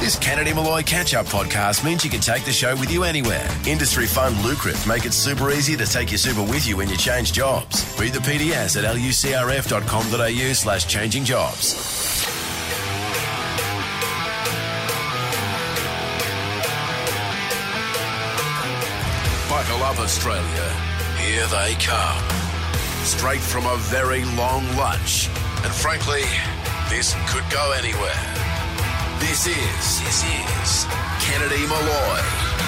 This Kennedy Malloy catch-up podcast means you can take the show with you anywhere. Industry fund Lucrative make it super easy to take your super with you when you change jobs. Read the PDS at lucrf.com.au/changing jobs. Buckle up, Australia. Here they come. Straight from a very long lunch. And frankly, this could go anywhere. This is Kennedy Malloy.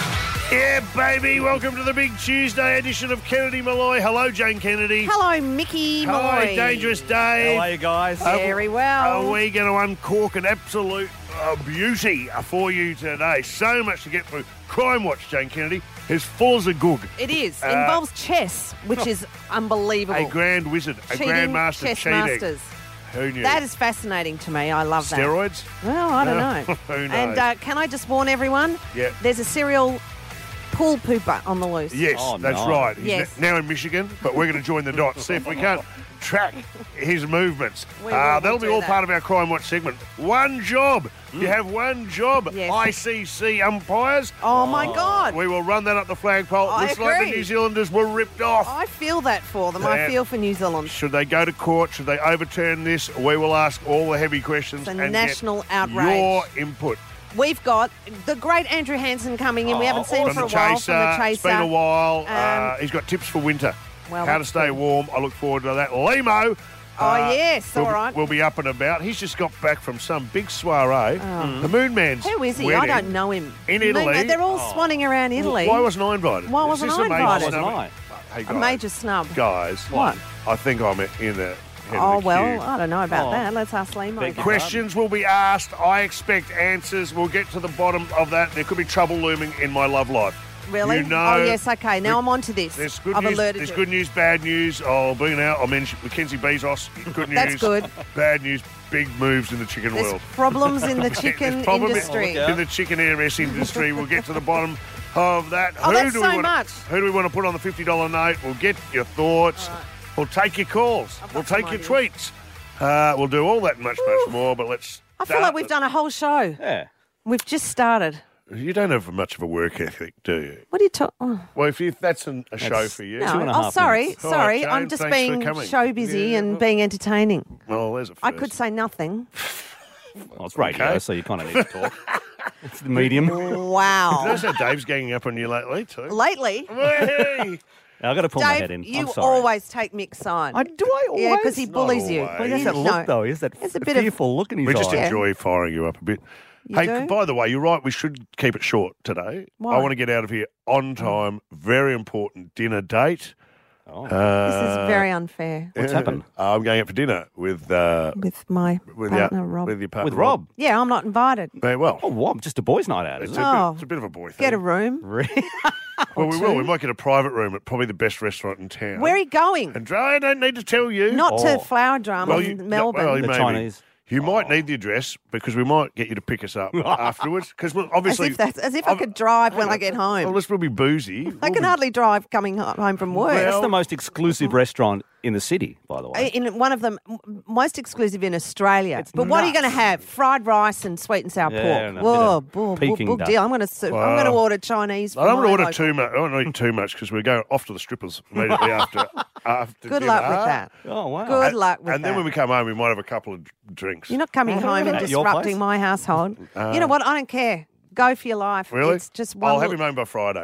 Yeah, baby. Welcome to the big Tuesday edition of Kennedy Malloy. Hello, Jane Kennedy. Hello, Mickey Hello, Malloy. Dangerous Dave. How are you guys? Very well. Are we going to uncork an absolute beauty for you today? So much to get through. Crime Watch, Jane Kennedy, is full as a goog. It is. Involves chess, which is unbelievable. A grand wizard, Cheating, a grandmaster chess cheating. masters. Who knew? That is fascinating to me. I love that. Steroids? Well, I don't know. Who knows? And can I just warn everyone? Yeah. There's a serial pool pooper on the loose. Yes, Oh, that's no. right. He's Yes. now in Michigan, but we're going to join the dots, see if we can't track his movements. We'll That'll do be all that. part of our Crime Watch segment. One job. You have one job. Yes. ICC umpires. Oh, my God. We will run that up the flagpole. I Looks like the agree. New Zealanders were ripped off. I feel that for them. Yeah. I feel for New Zealand. Should they go to court? Should they overturn this? We will ask all the heavy questions It's a and national get outrage. your input. We've got the great Andrew Hansen coming in. We haven't seen him for From a the while. Chaser. From the Chaser. It's been a while. Um, He's got tips for winter. Well, How to that's stay good. warm. I look forward to that. Limo. Yes, we'll, all right. We'll be up and about. He's just got back from some big soiree. The Moon Man's Who is he? wedding. I don't know him. In Italy. They're all swanning around Italy. Why wasn't I invited? Why Is wasn't this I a major invited? snub? Why wasn't Hey, A guys, major snub. guys, What? I think I'm in the head Oh, of the well, queue. I don't know about Oh. that. Let's ask Limo. Beg your Questions will be asked. I expect answers. We'll get to the bottom of that. There could be trouble looming in my love life. Really? You know, Oh, yes, okay. Now I'm on to this. There's good I've news. alerted There's you. good news, bad news. I'll bring it out. I mentioned Mackenzie Bezos. Good news. That's good. Bad news. Big moves in the chicken There's world. problems in the chicken There's problem industry. in the chicken ARS industry. We'll get to the bottom of that. Oh, that's so wanna, much. Who do we want to put on the $50 note? We'll get your thoughts. We'll take your calls. I've got We'll some take your ideas. tweets. We'll do all that and much more. But let's. I feel like we've done a whole show. Yeah. We've just started. You don't have much of a work ethic, do you? What are you talking? Oh, Well, if that's a show That's- for you. no. 2.5 Oh, sorry. minutes. All right, Sorry. Jane, I'm just thanks for being coming. show busy Yeah, and well- being entertaining. Well, there's a first. I could say nothing. Well, it's radio, Okay. so you kind of need to talk. It's the medium. Wow. Notice how Dave's ganging up on you lately, too. Lately, Hey! I've got to pull my head Dave, in. you I'm sorry. always take Mick's side. Do I always? Yeah, because he Not bullies you. always. Well, he has that No. look, though. He has that There's a bit of- fearful look in his We just eye. enjoy firing you up a bit. You Hey, do? by the way, you're right. We should keep it short today. Why? I want to get out of here on time. Very important dinner date. Oh. This is very unfair What's happened? I'm going out for dinner with with my with partner, your, Rob. with your partner With Rob? Yeah, I'm not invited. Well, Oh, what? Just a boys' night out, it's is a, it? Oh. it's a bit of a boy thing. Get a room. Really? Well, we will. two. We might get a private room at probably the best restaurant in town. Where are you going? And I don't need to tell you. Not to Oh. Flower Drum Well, in Melbourne. well, The maybe. Chinese. You might need the address because we might get you to pick us up afterwards. Because as obviously, if I could drive when I get home. well, this will be boozy. I can hardly drive coming home from work. That's the most exclusive restaurant in the city, by the way. In one of them, most exclusive in Australia. It's but what are you nuts. going to have? Fried rice and sweet and sour Yeah, pork. and a bit Whoa, of boom, Peking boom, duck. deal. I'm going to order Chinese. I don't want to order my too much. I don't want to eat too much because we're going off to the strippers immediately after Good dinner. luck with that. Oh, wow. Good luck with And that. then when we come home, we might have a couple of drinks. You're not coming home and At your disrupting place? my household. You know what? I don't care. Go for your life. Really? It's just one, I'll have him home by Friday.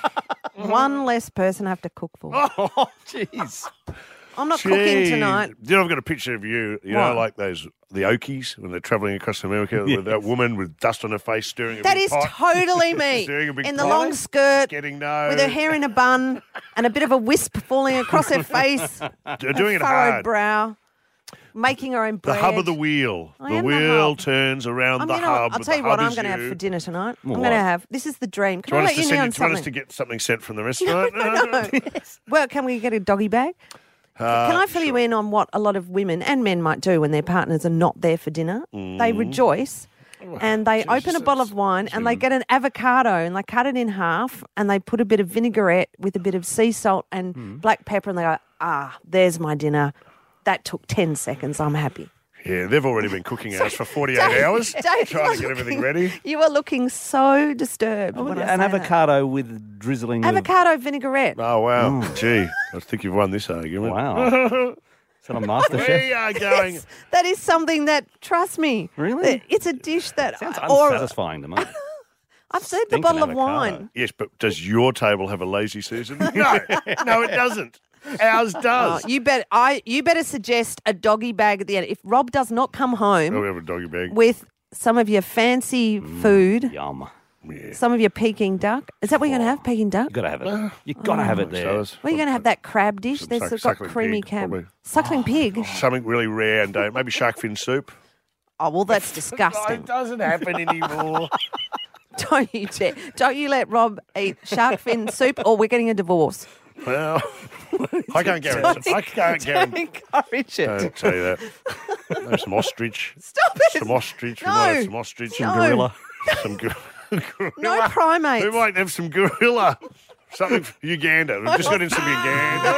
one less person I have to cook for. Oh, jeez. I'm not cooking Jeez. tonight. You know, I've got a picture of you, you know, What? like the Okies when they're travelling across America with that woman with dust on her face stirring a That big is pot. totally me. Stirring a big In the pot. long skirt, Getting no. with her hair in a bun, and a bit of a wisp falling across her face. They're doing it furrowed hard. brow. Making her own The bread. hub of the wheel. I The am the weel hub. turns around I'm the gonna, hub. I'll The tell you what hub I'm is going to have you. for dinner tonight. I'm What? going to have, this is the dream. Do Can you I want us let you to know send you, do you want us to something? get something sent from the restaurant? No. Well, can we get a doggy bag? Can I fill you in on what a lot of women and men might do when their partners are not there for dinner? They rejoice and they open a bottle of wine and they get an avocado and they cut it in half and they put a bit of vinaigrette with a bit of sea salt and black pepper and they go, there's my dinner. That took 10 seconds. I'm happy. Yeah, they've already been cooking ours for 48 hours, Dave's trying to get everything ready. You are looking so disturbed. when I An say that. avocado with drizzling Avocado vinaigrette. Oh, wow. Gee, I think you've won this argument. Wow. Is that a master We chef? are going... That is something that, trust me, Really? it's a dish that... Sounds or unsatisfying to me. I've said the Stinking bottle of avocado. wine. Yes, but does your table have a lazy Susan? No, no, it doesn't. Ours does. You better suggest a doggy bag at the end. If Rob does not come home Oh, we have a doggy bag. with some of your fancy food, Yum. some of your Peking duck, is that what you're going to have, Peking duck? You got to have it. You got to have it there. So Well, you're going to have that crab dish. Some There's got suckling creamy pig, crab. probably. Suckling pig. Something really rare and maybe shark fin soup. Oh, well, that's disgusting. It doesn't happen anymore. Don't you dare. Don't you let Rob eat shark fin soup or we're getting a divorce. Well, I can't guarantee. I can't guarantee. Encourage it. I'll tell you that. Maybe some ostrich. Stop it. Some ostrich. We No. might have some ostrich. No. Some Gorilla. Some gorilla. No primates. We might have some gorilla. Something for Uganda. We've just got in some Uganda.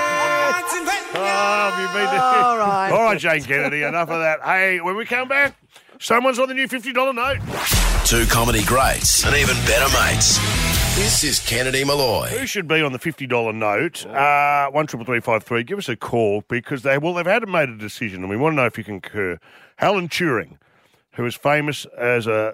Oh, have you been to... All right. All right, Jane Kennedy, enough of that. Hey, when we come back, someone's on the new $50 note. Two comedy greats and even better mates. This is Kennedy Malloy. Who should be on the $50 note? 133353. Give us a call because they've made a decision and we want to know if you concur. Alan Turing, who is famous as a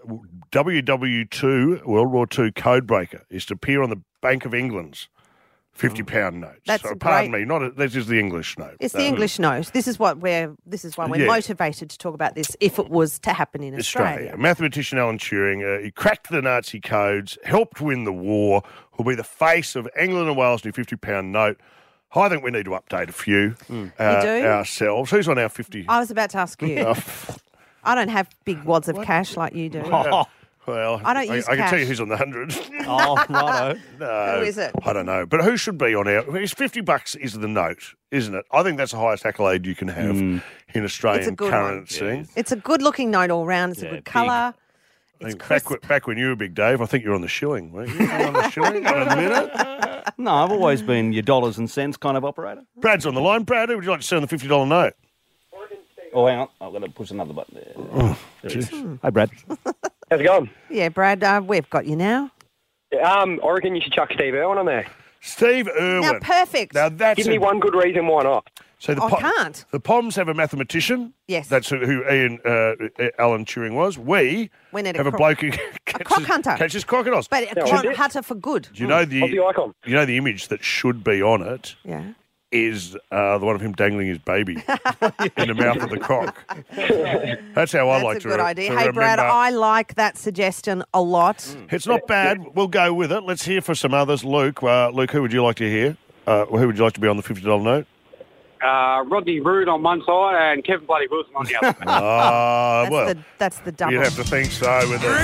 WW2, World War II codebreaker, is to appear on the Bank of England's £50 note. That's so, pardon great. me, this is the English note. It's the English note. This is why we're Yeah. motivated to talk about this if it was to happen in Australia. Mathematician Alan Turing, he cracked the Nazi codes, helped win the war, will be the face of England and Wales' new £50 note. I think we need to update a few do? ourselves. Who's on our 50? I was about to ask you. I don't have big wads of cash like you do. Well, I don't use I can tell you cash. who's on the 100. Oh, righto. No, Who is it? I don't know. But who should be on our... It's $50 is the note, isn't it? I think that's the highest accolade you can have in Australian good one. currency. It's a good looking note all round. It's a Yeah, good big. colour. I It's think crisp. back when you were big, Dave, I think you were on the shilling, weren't you? You were on the shilling in a minute. No, I've always been your dollars and cents kind of operator. Brad's on the line. Brad, who would you like to see on the $50 note? Oh, hang on. I've got to push another button there. There it is. Hi, Brad. How's it going? Yeah, Brad, we've got you now. I reckon you should chuck Steve Irwin on there. Steve Irwin. Now, perfect. Now that's Give me one good reason why not. So the I can't. The Poms have a mathematician. Yes. That's who Alan Turing was. We need a have a croc- bloke who croc hunter. catches crocodiles. But a Yeah. hunter for good. Do you know Of the icon. the image that should be on it Yeah. is the one of him dangling his baby in the mouth of the croc. That's how I That's like a to good re- idea. to Hey, Brad, remember. I like that suggestion a lot. It's not bad. We'll go with it. Let's hear for some others. Luke, Luke, who would you like to hear? Who would you like to be on the $50 note? Rodney Rood on one side and Kevin Bloody Wilson on the other. Well, That's the double. you'd have to think so with it.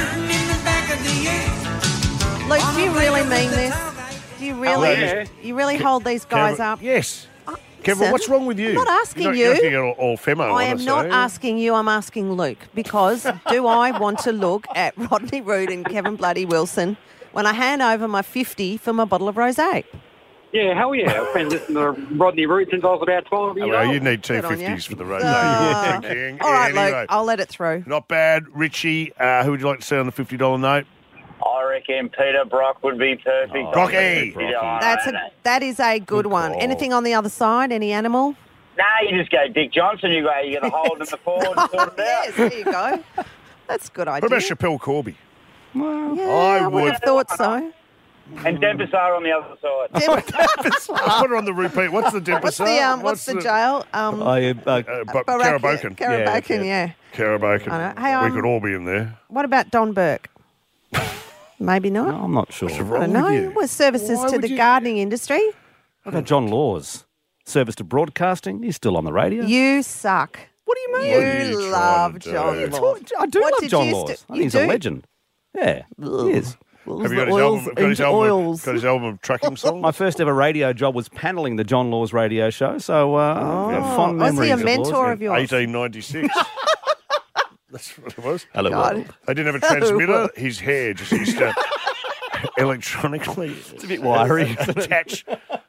Luke, do you really mean this? Do you really, yeah. you really hold these guys Kevin- up? Yes. Kevin, Listen, what's wrong with you? I'm not asking You're you. not getting all femo. I am not asking you, I'm asking Luke. Because do I want to look at Rodney Rood and Kevin Bloody Wilson when I hand over my 50 for my bottle of rosé? Yeah, hell yeah. I've been listening to Rodney Rood since I was about 12 years Well, old. you need two Good on you. 50s for the road. Ah. You're thinking. All right, Anyway, Luke, I'll let it through. not bad. Richie, who would you like to see on the $50 note? I reckon Peter Brock would be perfect. Rocky. That is a good one. call. Anything on the other side? Any animal? Nah, you just go Dick Johnson. You get a hold in the forward and sort it out. Yes, there you go. That's a good idea. What about Chappelle Corby? Yeah, I I would would. have thought so. And Denpasar on the other side. Let's put her on the repeat. What's the Denpasar? What's the jail? Karabokan. Karabokan, yeah. Karabokan. I know. Hey, We could all be in there. What about Don Burke? Maybe not. No, I'm not sure. What's I wrong don't with know. you? Well, services Why to would the you- gardening industry. What about John Laws? Service to broadcasting. He's still on the radio. You suck. What do you mean? What are you You trying love to John do? Laws. I do What love did John you Laws. st- I you think he's a do? legend. Yeah, he is. Have you got his album? Got his album of trucking songs? My first ever radio job was panelling the John Laws radio show, so fond Was memories he a of mentor Laws. of yours? 1896. That's what it was. Hello, God. world. They didn't have a transmitter. His hair just used to electronically It's a bit wiry. attach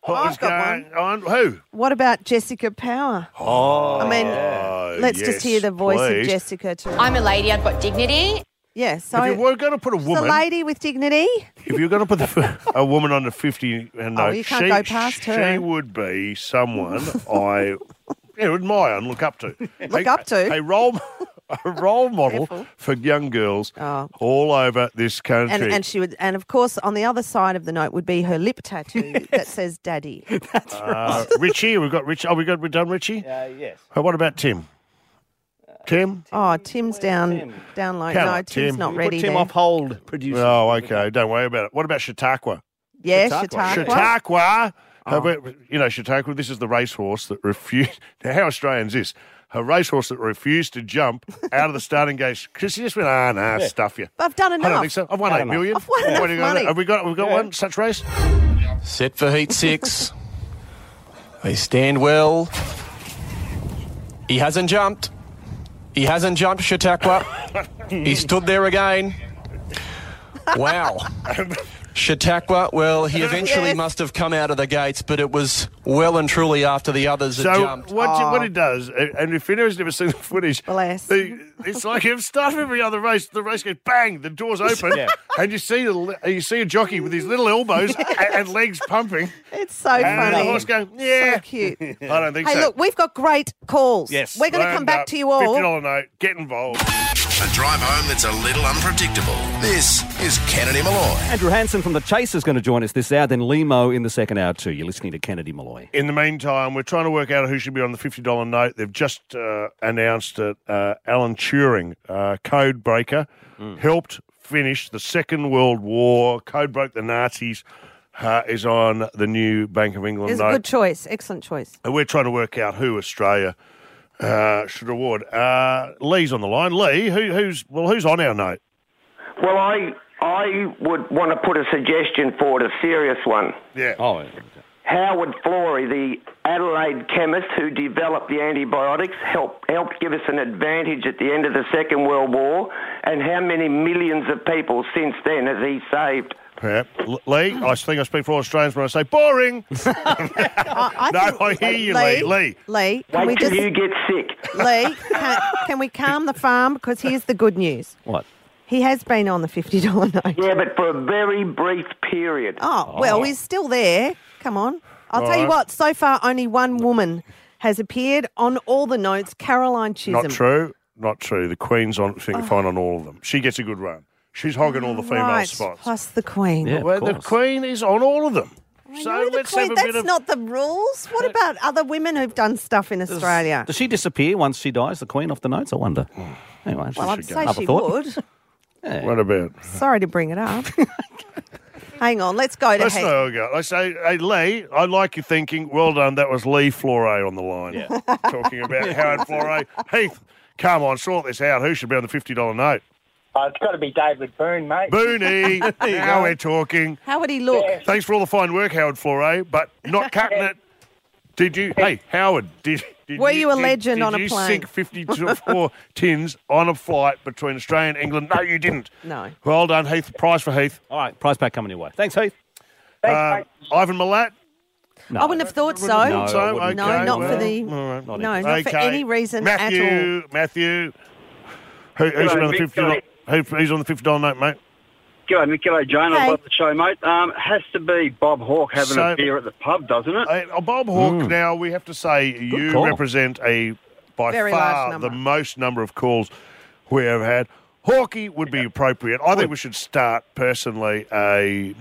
What was I've got going on? Who? What about Jessica Power? Oh, I mean, let's yes, just hear the voice please. of Jessica too. I'm a lady, I've got dignity. Yeah, so If you were going to put a the woman, lady with dignity. if you're going to put a woman on the 50 note, you can't go past her. She would be someone I admire and look up to. Look up to? A role model Careful. for young girls Oh. all over this country. And she would, and of course, on the other side of the note would be her lip tattoo that says "Daddy." Richie, we've got Richie. We've done Richie. Yes. What about Tim? Tim? Oh, Tim's down low. Come No, on, Tim's Tim. not Put ready. Tim there. off hold, producer. Oh, okay. Don't worry about it. What about Chautauqua? Yeah, Chautauqua. Chautauqua. Chautauqua. Chautauqua, this is the racehorse that refused. Now, how Australian is this? A racehorse that refused to jump out of the starting gate because she just went, stuff you. I've done enough. I don't think so. I've won 8 million. I've won enough What do you got? money. Have we got one such race? Set for heat 6. They stand well. He hasn't jumped. He hasn't jumped, Chautauqua. He stood there again. Wow. Chautauqua, well, he eventually Yes. must have come out of the gates, but it was well and truly after the others had So jumped. what he does, and if anyone's never seen the footage, Bless. it's like if start every other race, the race goes bang, the doors open, and you see a jockey with his little elbows and legs pumping, It's so and funny. the horse going, yeah. So cute. I don't think Hey, so. look, we've got great calls. Yes. We're going to come Round back up, to you all. $50 note, get involved. A drive home that's a little unpredictable. This is Kennedy Malloy. Andrew Hansen from The Chase is going to join us this hour, then Limo in the second hour too. You're listening to Kennedy Malloy. In the meantime, we're trying to work out who should be on the $50 note. They've just announced that Alan Turing, code breaker, helped finish the Second World War, code broke the Nazis, is on the new Bank of England It's note. a good choice. Excellent choice. And we're trying to work out who Australia should award. Lee's on the line. Lee, who's on our note? Well, I would want to put a suggestion forward, a serious one. Yeah. Oh, Howard Florey, the Adelaide chemist who developed the antibiotics, helped give us an advantage at the end of the Second World War, and how many millions of people since then has he saved? Yeah. Lee, I think I speak for all Australians when I say boring. I hear you, Lee. Lee, can we Wait till just... you get sick. Lee, can we calm the farm? Because here's the good news. what? He has been on the $50 note. Yeah, but for a very brief period. Oh, well, he's still there. Come on. I'll tell you what, so far only one woman has appeared on all the notes, Caroline Chisholm. Not true. The Queen's fine on all of them. She gets a good run. She's hogging all the female Right, spots. plus the Queen. Yeah. Well, of the course. Queen is on all of them. I So know the let's Queen, have a that's bit of... not the rules. What about other women who've done stuff in Australia? Does she disappear once she dies, the Queen, off the notes? I wonder. Anyway, Well, I'd say another she thought. would. What about... Sorry to bring it up. Hang on, let's go to Let's Heath. know. I say, hey, Lee, I like you thinking, well done, that was Lee Florey on the line. Talking about Howard Florey. Heath, come on, sort this out. Who should be on the $50 note? It's got to be David Boone, mate. Booney. Now we're talking. How would he look? Thanks for all the fine work, Howard Florey, but not cutting it. Did you... Hey, Howard, did Were you a legend on a Did you plane? sink 54 tins on a flight between Australia and England? No, you didn't. No. Well done, Heath. Prize for Heath. All right, prize pack coming your way. Thanks, Heath. Thanks, mate. Ivan Milat. No. I wouldn't have thought so. No, I wouldn't. No, not for the... All right. Not No, even. not for any reason at all. Matthew. Who's on the Mick, $50? Who's on the $50 note, mate? G'day, Mick. G'day, Jane. Hey. I love the show, mate. Has to be Bob Hawke having So- a beer at the pub, doesn't it? Bob Hawke. Now we have to say you call. represent by Very large far number. the most number of calls we have had. Hawkey would be appropriate. I think we should start personally a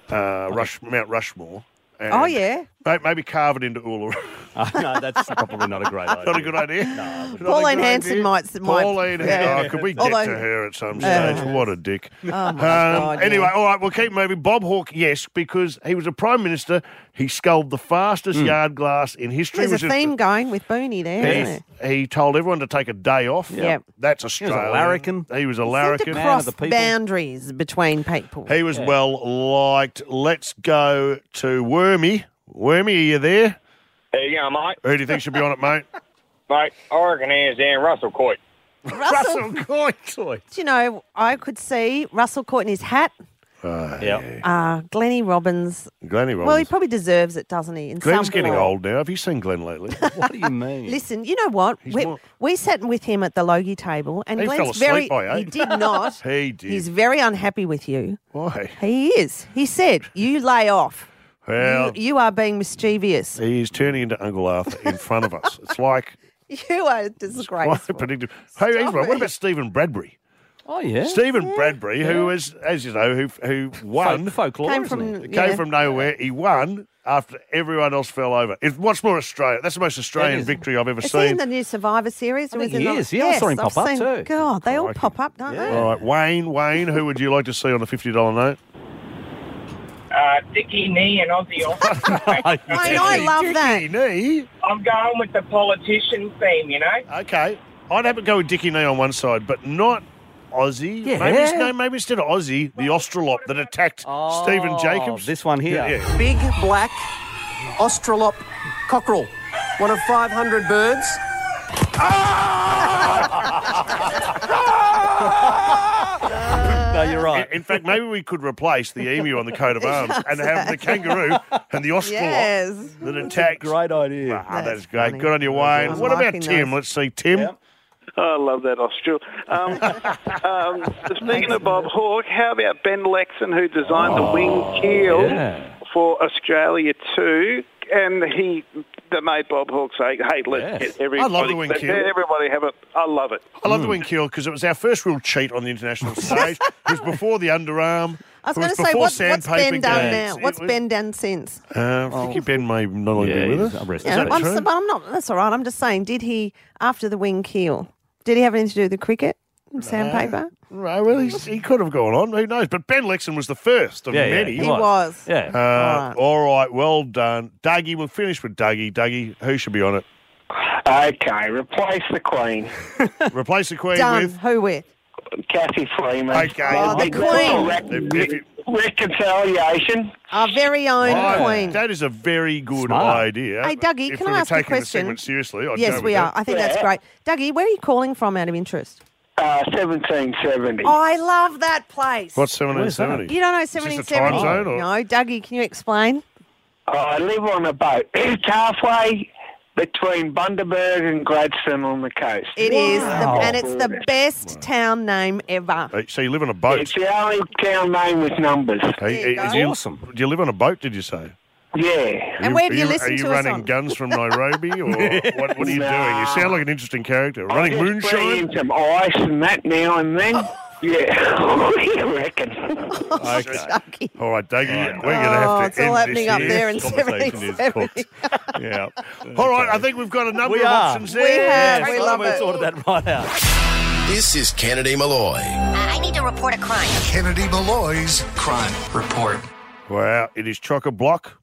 Mount Rushmore. And Oh, yeah. Maybe carve it into Uluru. No, that's probably not a great idea. Not a good idea. No. Pauline Hanson might... Pauline, yeah. could we get Although- to her at some stage? What a dick. Oh, my God, yeah. Anyway, all right, we'll keep moving. Bob Hawke, yes, because he was a Prime Minister. He sculled the fastest yard glass in history. There's a theme going with Booney there, isn't there? He told everyone to take a day off. Yep. That's Australia. larrikin. He was a Seemed larrikin. to Man cross of the people. boundaries between people. He was well liked. Let's go to Wormy. Wormy, are you there? There you go, mate. Who do you think should be on it, mate? Mate, I reckon hands down Russell Coit. Russell, Coit. do you know, I could see Russell caught in his hat Glennie Robbins. Glennie Robbins. Well, he probably deserves it, doesn't he? In Glenn's some getting form. old now. Have you seen Glenn lately? What do you mean? Listen, you know what? We sat with him at the Logie table, and He Glenn's fell asleep very. by 8. He did not. He did. He's very unhappy with you. Why? He is. He said, "You lay off. Well, You are being mischievous. he is turning into Uncle Arthur in front of us. It's like You are quite disgraceful." predictable. Hey, Stop what it. about Stephen Bradbury? Oh, yeah. Stephen Bradbury, who was, as you know, who won, Folklore, Came isn't from- it? came from nowhere. He won after everyone else fell over. What's more Australia? That's the most Australian victory I've ever Is he in seen. the new Survivor series? I think Was he in the- is. Yeah, I saw him Yes, pop up I've seen- too. God, they all Crikey. pop up, don't they? All right, Wayne, who would you like to see on the $50 note? Dickie Nee and Aussie Aussie. Wayne, I love that. Dickie Nee. I'm going with the politician theme, you know? Okay, I'd have to go with Dickie Nee on one side, but not Aussie. Yeah. Maybe instead of Aussie, the Australop that attacked Stephen Jacobs. This one here. Yeah. Big black Australop cockerel, one of 500 birds. No, you're right. In fact, maybe we could replace the emu on the coat of arms and have the kangaroo and the Australop Yes. that attacked. Great idea. Ah, that That's is great. funny. Good on you, Wayne. I'm What about liking Tim? those. Let's see, Tim. Yeah. I love that Austral. Speaking of Bob Hawke, how about Ben Lexon, who designed the wing keel for Australia too? And that made Bob Hawke say, "Hey, let's get everybody." I love the wing keel. Everybody have it. I love it. I love the wing keel because it was our first real cheat on the international stage. It was before the underarm. I was It going to say, before what's sandpaper Ben done games. now? What's Ben done since? I think Ben may no longer be with us. Is that true? But I'm not. That's all right. I'm just saying. Did he, after the wing keel, did he have anything to do with the cricket? Sandpaper? Right, well, he could have gone on. Who knows? But Ben Lexon was the first of many. He was. Yeah. All right, well done. Dougie, we'll finish with Dougie. Dougie, who should be on it? Okay, replace the Queen. Replace the Queen Done. with? Who with? Kathy Freeman. Okay. Oh, the Queen. Reconciliation. Our very own Queen. That is a very good Smart. idea. Hey, Dougie, if can we I were ask a taking the question? segment seriously, I'd Yes, go with we are. that. I think that's great. Dougie, where are you calling from out of interest? 1770. Oh, I love that place. What's 1770? You don't know Is this a 1770? time zone, or? No, Dougie, can you explain? I live on a boat. It's halfway between Bundaberg and Gladstone on the coast. It is, and it's the best town name ever. So you live on a boat? It's the only town name with numbers. Awesome. Do you live on a boat, did you say? Yeah. And where do you listen Are you to us running on? guns from Nairobi, or what are you doing? You sound like an interesting character. Running I just bring moonshine? in some ice and that now and then. Yeah, what do you reckon? Okay. All right, Dougie, we're going to have to it's all end this happening up here. there in Conversation is 1770. cooked. Yeah. All right, I think we've got a number We of are. options We there. have. We love We it. sorted that right out. This is Kennedy Malloy. I need to report a crime. Kennedy Malloy's Crime Report. Well, it is chock-a-block.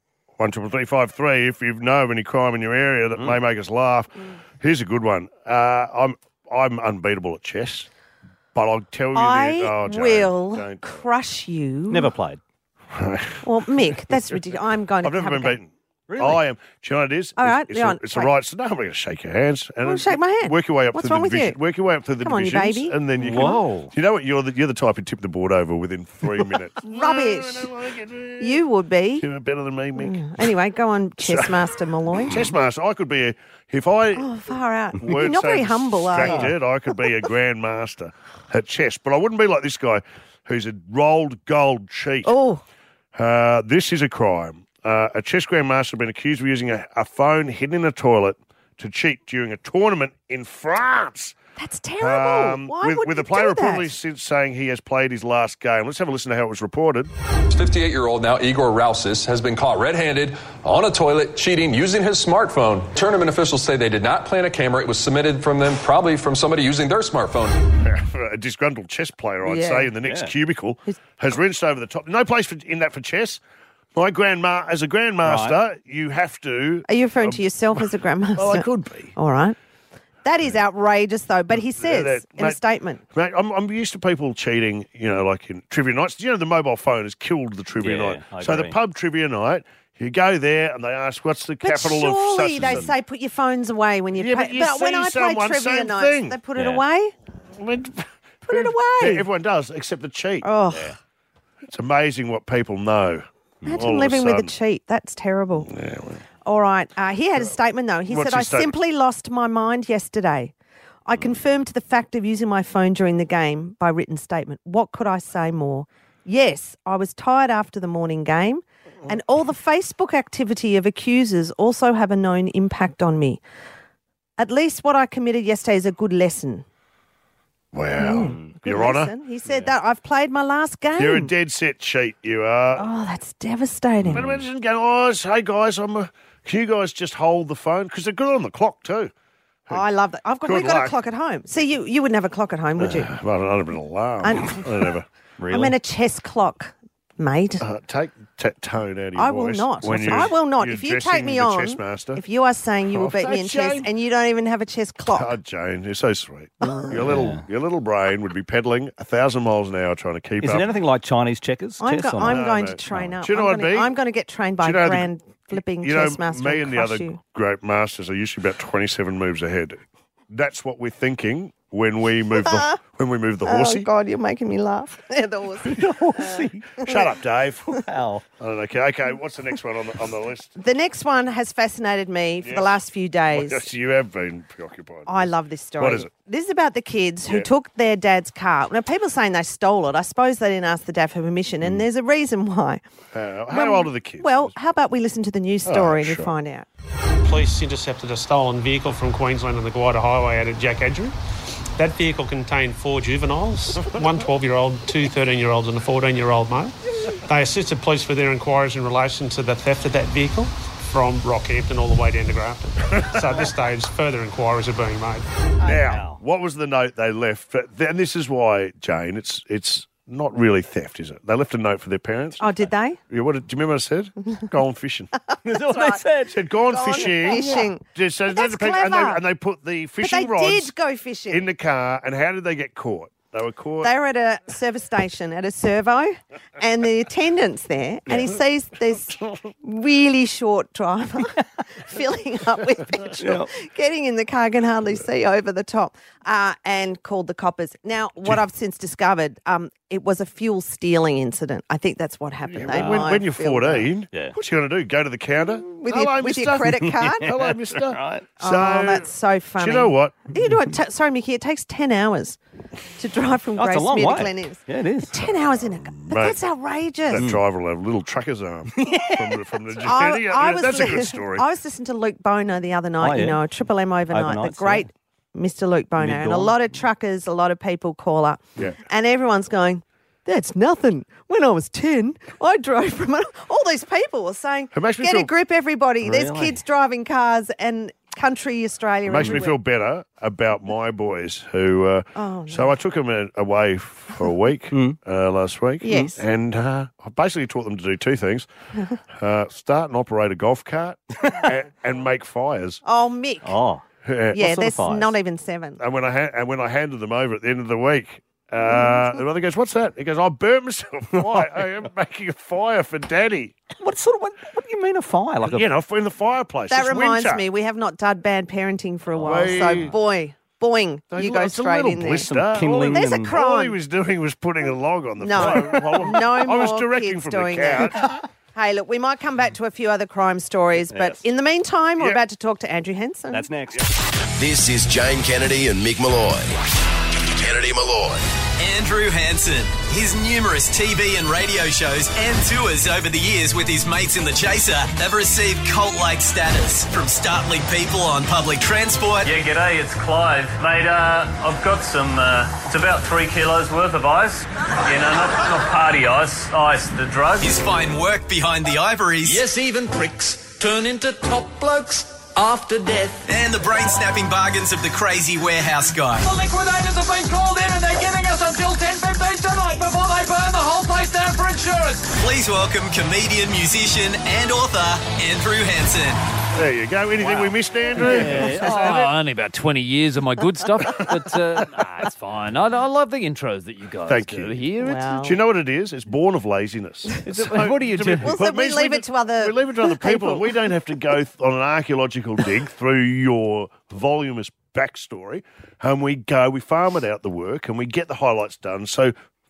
13353. If you know of any crime in your area that may make us laugh, here's a good one. I'm unbeatable at chess, but I'll tell you I Jane, will don't. crush you. Never played. Well, Mick, that's ridiculous. I'm going to I've never have been a go. beaten. Really? I am. Do you know what it is? All right, it's go on. it's a Wait. right. So no, I'm going to shake your hands and Well, shake my hand. Work your way up What's through wrong the with you? division. Work your way up through the Come on, you divisions, baby. and then you can. Whoa. You know what? You're the type who tip the board over within 3 minutes. Rubbish. You would be. You're better than me, Mick. Anyway, go on, Chessmaster Malloy. Chessmaster, I could be if I Oh, far out. You're weren't not so very humble, are you? distracted, I could be a grandmaster at chess, but I wouldn't be like this guy who's a rolled gold cheat. Oh, This is a crime. A chess grandmaster has been accused of using a phone hidden in a toilet to cheat during a tournament in France. that's terrible. Why would with you a player do that? reportedly since saying he has played his last game. Let's have a listen to how it was reported. 58-year-old now Igor Rousis has been caught red-handed on a toilet cheating using his smartphone. Tournament officials say they did not plant a camera. It was submitted from them, probably from somebody using their smartphone. A disgruntled chess player, I'd Yeah. say, in the next cubicle, has rinsed over the top. No place in that for chess. As a grandmaster, you have to. Are you referring to yourself as a grandmaster? Well, I could be. All right. That is outrageous, though. But he says in a mate, statement. Mate, I'm used to people cheating, like in trivia nights. Do you know the mobile phone has killed the trivia night? I So the agree. pub trivia night, you go there and they ask, what's the But capital of such surely and they such? say put your phones away when you Yeah, play. but you when see I play someone, trivia same nights, thing. they put it Yeah. away. I mean, Put it away. Yeah, everyone does, except the cheat. Oh. It's amazing what people know. Imagine living with a cheat. That's terrible. Yeah, well. All right. He had a statement, though. He said, I simply lost my mind yesterday. I confirmed the fact of using my phone during the game by written statement. What could I say more? Yes, I was tired after the morning game, and all the Facebook activity of accusers also have a known impact on me. At least what I committed yesterday is a good lesson. Wow. Good Your Honour. lesson. He said that I've played my last game. You're a dead set cheat, you are. Oh, that's devastating. But imagine going, hey guys, can you guys just hold the phone? Because they're good on the clock too. Oh, I love that. We've got a clock at home. See, you wouldn't have a clock at home, would you? Well, I'd have been alarmed. I never. Really? I mean, a chess clock, mate. Take tone out of your I voice. will not. When I will not. you're If you take dressing me the on, chess master. if you are saying you will beat me in chess Jane. and you don't even have a chess clock. God, Jane, you're so sweet. Your little brain would be pedaling 1,000 miles an hour trying to keep Is up. it anything like Chinese checkers? I'm Chess or not? going to train up. Do you know what it'd be? I'm going to get trained by a grand flipping chess master. Me and and the crush other you. great masters are usually about 27 moves ahead. That's what we're thinking when we move the horsey. Oh, God, you're making me laugh. the horsey. Shut up, Dave. Wow. I don't know. Okay, what's the next one on the list? The next one has fascinated me for the last few days. Yes, you have been preoccupied. I love this story. What is it? This is about the kids who took their dad's car. Now, people are saying they stole it. I suppose they didn't ask the dad for permission, and there's a reason why. How old are the kids? Well, how about we listen to the news story and find out? Police intercepted a stolen vehicle from Queensland on the Guida Highway out at Jack Andrew. That vehicle contained 4 juveniles, one 12-year-old, 2 13-year-olds and a 14-year-old male. They assisted police with their inquiries in relation to the theft of that vehicle from Rockhampton all the way down to Grafton. So at this stage, further inquiries are being made. Now, what was the note they left? And this is why, Jane, it's not really theft, is it? They left a note for their parents. Oh, did they? Yeah, do you remember what I said? Go on fishing. That's what they said. Said, go on fishing. So That's clever. and they put the fishing But they rods did go fishing. in the car. And how did they get caught? They were caught. They were at a service station at a servo, and the attendant's there, and he sees this really short driver filling up with petrol, getting in the car, can hardly see over the top, and called the coppers. Now, what I've since discovered, it was a fuel stealing incident. I think that's what happened. When you're 14, what you going to do? Go to the counter? With Hello, your mister. credit card? Hello, mister. Right. So, that's so funny. Do you know what? You know what? Sorry, Mickey, it takes 10 hours to drive from That's a long Gracemere to way. Glen Innes. Yeah, it is. 10 hours in a car. But that's outrageous. That driver will have a little trucker's arm from the was That's a good story. I was listening to Luke Bono the other night, you know, Triple M overnight, the Overnights, great Mr. Luke Bono. And a lot of truckers, a lot of people call up. Yeah. And everyone's going, that's nothing. When I was 10, I drove from all these people were saying, It makes me get a feel- grip, everybody. There's Really? kids driving cars and country Australia. It makes me everywhere. feel better about my boys who. So I took them away for a week last week. Yes. And I basically taught them to do 2 things: start and operate a golf cart, and make fires. Oh, Mick. Oh. Yeah, What sort of there's fires? not even 7. And when I handed them over at the end of the week, the mother goes, "What's that?" He goes, "I burnt myself. Why? I am making a fire for Daddy. What do you mean a fire? Like in the fireplace. That It's reminds winter. me, we have not done bad parenting for a while. We- So, boing, you go It's a straight little in there. blister. kindling There's a and- crime. All he was doing was putting a log on the No. fire. No I was more directing kids from doing the that. couch. Hey, look, we might come back to a few other crime stories, but in the meantime, we're Yeah. about to talk to Andrew Henson. That's next. This is Jane Kennedy and Mick Malloy. Kennedy Malloy. Andrew Hansen. His numerous TV and radio shows and tours over the years with his mates in The Chaser have received cult-like status from startling people on public transport. Yeah, g'day, it's Clive. Mate, I've got some, it's about 3 kilos worth of ice. Not party ice, the drug. His fine work behind the ivories. Yes, even pricks turn into top blokes after death. And the brain-snapping bargains of the crazy warehouse guy. The liquidators have been called in and they're giving us until 10:15 tonight before they burn the whole place down for insurance. Please welcome comedian, musician and author Andrew Hansen. There you go. Anything we missed, Andrew? Only about 20 years of my good stuff, but it's fine. I love the intros that you guys Thank do you. here. Wow. Do you know what it is? It's born of laziness. What do you do? Well, so we leave it to other We leave it to other people. We don't have to go on an archaeological dig through your voluminous backstory. And we farm it out the work and we get the highlights done. So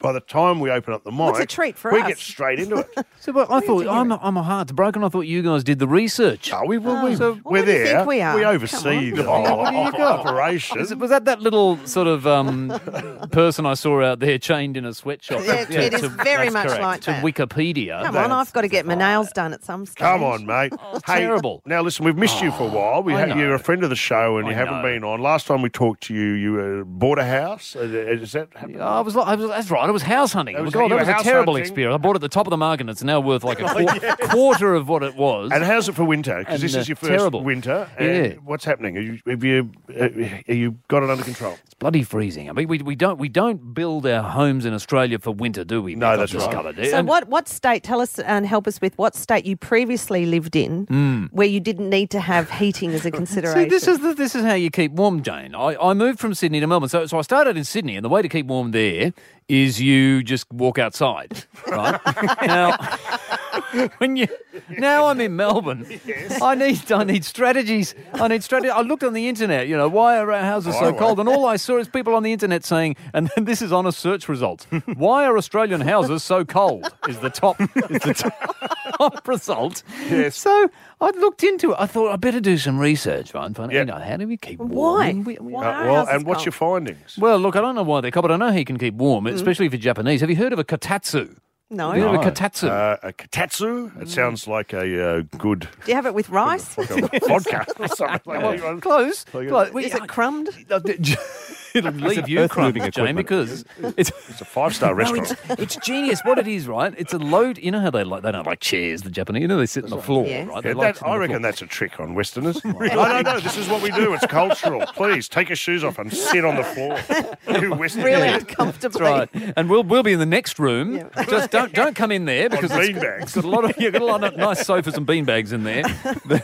by the time we open up the mic, Well, it's a treat for we us. get straight into it. So, but I thought I'm a heartbroken. I thought you guys did the research. Oh, we're what there. do you think we are? We oversee the whole operation. Was that little sort of person I saw out there chained in a sweatshop? Yeah, it is very that's much correct, like to that. Wikipedia. Come on, I've got to get my nails done at some stage. Come on, mate. Hey, terrible. Now, listen, we've missed you for a while. I know. You're a friend of the show and you I haven't know. been on. Last time we talked to you, you bought a house. Is that happening? That's right. I was house hunting. That was- God, you that were was a house terrible hunting? experience. I bought it at the top of the market, and it's now worth like a quarter of what it was. And how's it for winter? Because And, this is your first terrible. winter. Yeah. And what's happening? Have you got it under control? It's bloody freezing. I mean, we don't build our homes in Australia for winter, do we? No, Mick? that's I've right. discovered. So And- what state, tell us and help us with what state you previously lived in where you didn't need to have heating as a consideration? See, this is how you keep warm, Jane. I moved from Sydney to Melbourne, so I started in Sydney, and the way to keep warm there is you just walk outside, right? Now I'm in Melbourne. I need strategies. I looked on the internet. Why are our houses so cold? And all I saw is people on the internet saying, and then this is on a search result. Why are Australian houses so cold? Is the top result. Yes. So I looked into it. I thought I better do some research, right? And find out, how do we keep warm? Why? are Well, houses and what's cold? your findings? Well, look, I don't know why they're cold, but I know he can keep warm, especially if you're Japanese. Have you heard of a katatsu? No. Have you heard of a katatsu? A katatsu? It sounds like a good Do you have it with rice? vodka or something like that. Close. Is it crumbed? It'll leave you crumbs, Jane, because it's a 5-star restaurant. It's genius. What it is, right? It's a load. You know how they don't like chairs, the Japanese. They sit on the floor, Yes. right? Yeah, They like to sit on I the reckon floor. that's a trick on Westerners. No, this is what we do. It's cultural. Please, take your shoes off and sit on the floor. You Westerners. Really That's uncomfortably. right. And we'll be in the next room. Just don't come in there because beanbags. you've got a lot of nice sofas and beanbags in there.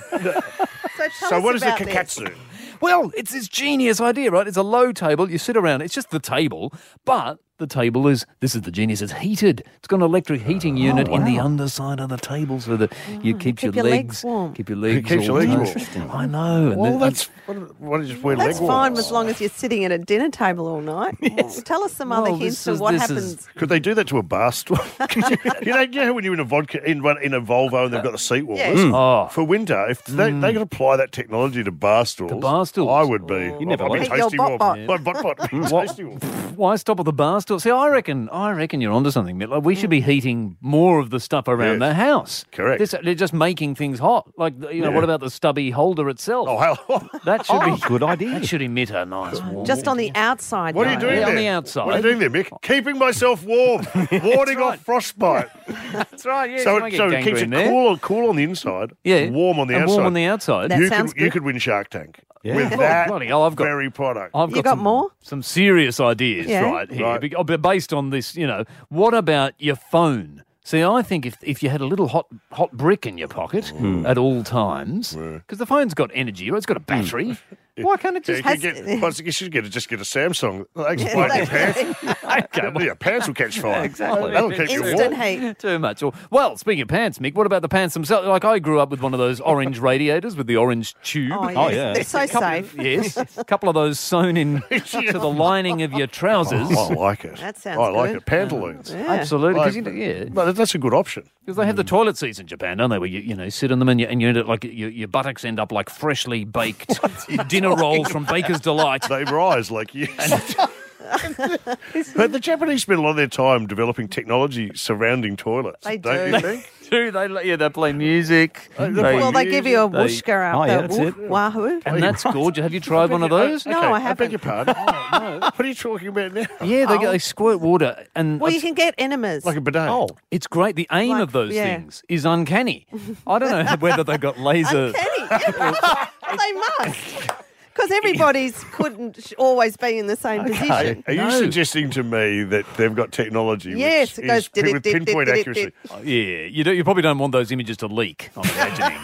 So, So what is the about this. kakatsu? Well, it's this genius idea, right? It's a low table. You sit around. It's just the table, but the table this is the genius, it's heated. It's got an electric heating unit in the underside of the table so that you keep your legs warm. Keep your legs keeps your all legs nice. warm. I know. And Well, then- that's what is wear That's leg fine warmers. as long as you're sitting at a dinner table all night. Well, tell us some other Well, hints this to is- what this is- happens. Could they do that to a bar stool? you know when you're in a vodka in a Volvo and they've got the seat warmers. Yeah. Oh. For winter, if they could apply that technology to bar stools, bar stools? I would be. You never I'd be like it. tasty Your warm. bot-bot. My bot-bot. Tasty warm. Why stop at the bar stool? See, I reckon you're onto something, Mick. Like, we should be heating more of the stuff around Yes. the house. Correct. They're just making things hot. Like, what about the stubby holder itself? Oh, hell. That should be good idea. That should emit a nice warm. Just on the outside. What are you though. doing Yeah, there? on the outside. What are you doing there, Mick? Keeping myself warm. Warding off frostbite. That's right. Yeah, So it keeps it cool on the inside, Yeah, warm on the and outside. warm on the outside. That you sounds could you good. could win Shark Tank Yeah. with Oh, that bloody hell, I've got- very product. I've You got some, more? Some serious ideas Yeah. right here. Right. But based on this, what about your phone? See, I think if you had a little hot brick in your pocket at all times, because the phone's got energy, right? It's got a battery. Why can't it Yeah, just you could get, you should get a Samsung. They can Yeah, your pants. Okay, Yeah, pants will catch fire. Exactly. That'll keep you Instant warm. heat. Too much. Well, speaking of pants, Mick, what about the pants themselves? Like, I grew up with one of those orange radiators with the orange tube. Oh, yes. They're so safe. Yes, a couple of those sewn in to the lining of your trousers. Oh, I like it. That sounds I like good. it. Pantaloons. Yeah. Absolutely, Like, because but that's a good option. they have the toilet seats in Japan, don't they? Where you sit in them and you end it like your buttocks end up like freshly baked dinner rolls from Baker's Delight. They rise like you. But the Japanese spend a lot of their time developing technology surrounding toilets. They don't do. you think? They play music. Well, they give you a they- whooshka out Oh, yeah, there. that's it. Wahoo. And that's gorgeous. Have you tried one of those? No, I I beg haven't. your pardon. What are you talking about now? Yeah, they squirt water and Well, you can get enemas. Like a bidet. Oh, it's great. The aim Like, of those yeah. things is uncanny. I don't know whether they got laser. Uncanny. They must. Because everybody's couldn't always be in the same position. Are you suggesting to me that they've got technology Yes, which it goes is with pinpoint accuracy? Yeah, you probably don't want those images to leak. I'm imagining.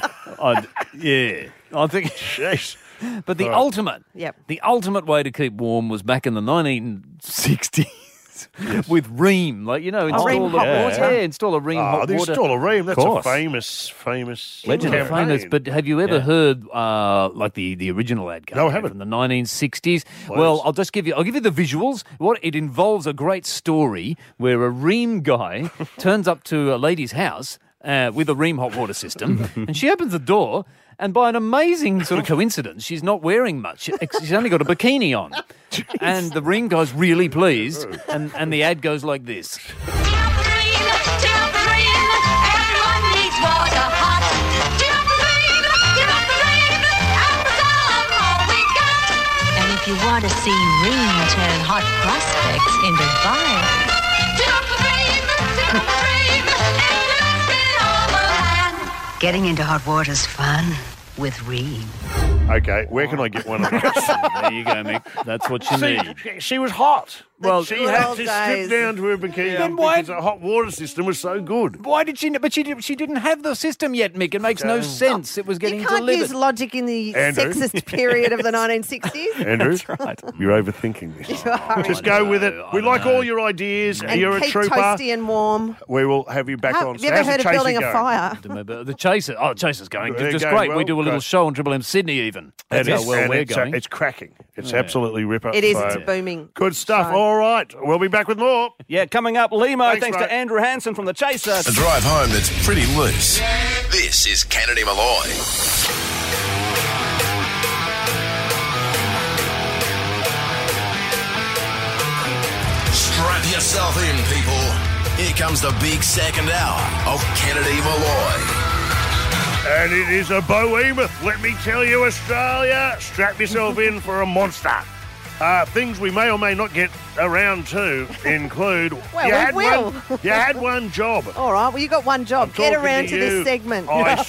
I think. Jeez. But the Yep. ultimate way to keep warm was back in the 1960s. ads with Ream, like, Ream install hot water. install a Ream hot water. Install a Ream. That's a course. famous Legend of campaign. famous, but have you ever heard like the original ad campaign No, I haven't. from the 1960s? Well, I'll give you the visuals. What it involves a great story where a Ream guy turns up to a lady's house with a Ream hot water system, and she opens the door. And by an amazing sort of coincidence, she's not wearing much. She's only got a bikini on. And the Ream guy's really pleased. And the ad goes like this. And if you want to see Ream turn hot prospects into buyers. Getting into hot water's fun with Ream. Okay, where can I get one of those? There you go, Mick. That's what you need. She was hot. Well, she had to strip down to her bikini because the hot water system was so good. Why did she? But she didn't have the system yet, Mick. It makes no sense. It was getting You can't delivered. use logic in the Andrew. sexist period of the 1960s. Andrew, That's right. You're overthinking this. You are. Just go with it. We like all your ideas. And You're keep a trooper. toasty and warm. We will have you back on. Have you ever heard of building a fire? The Chaser. Oh, the Chaser's going. They're Just going great. well, We do a little great. show on Triple M Sydney even. That's how well we're going. It's cracking. It's absolutely ripper. It is. So, It's a booming. good stuff. show. All right. We'll be back with more. Yeah, coming up, Limo, Thanks, thanks mate. to Andrew Hansen from The Chaser. A drive home that's pretty loose. This is Kennedy Malloy. Strap yourself in, people. Here comes the big second hour of Kennedy Malloy. And it is a behemoth, let me tell you, Australia. Strap yourself in for a monster. Things we may or may not get around to include... Well, you had one job. All right, well, you got one job. Get Talking around to you, this segment.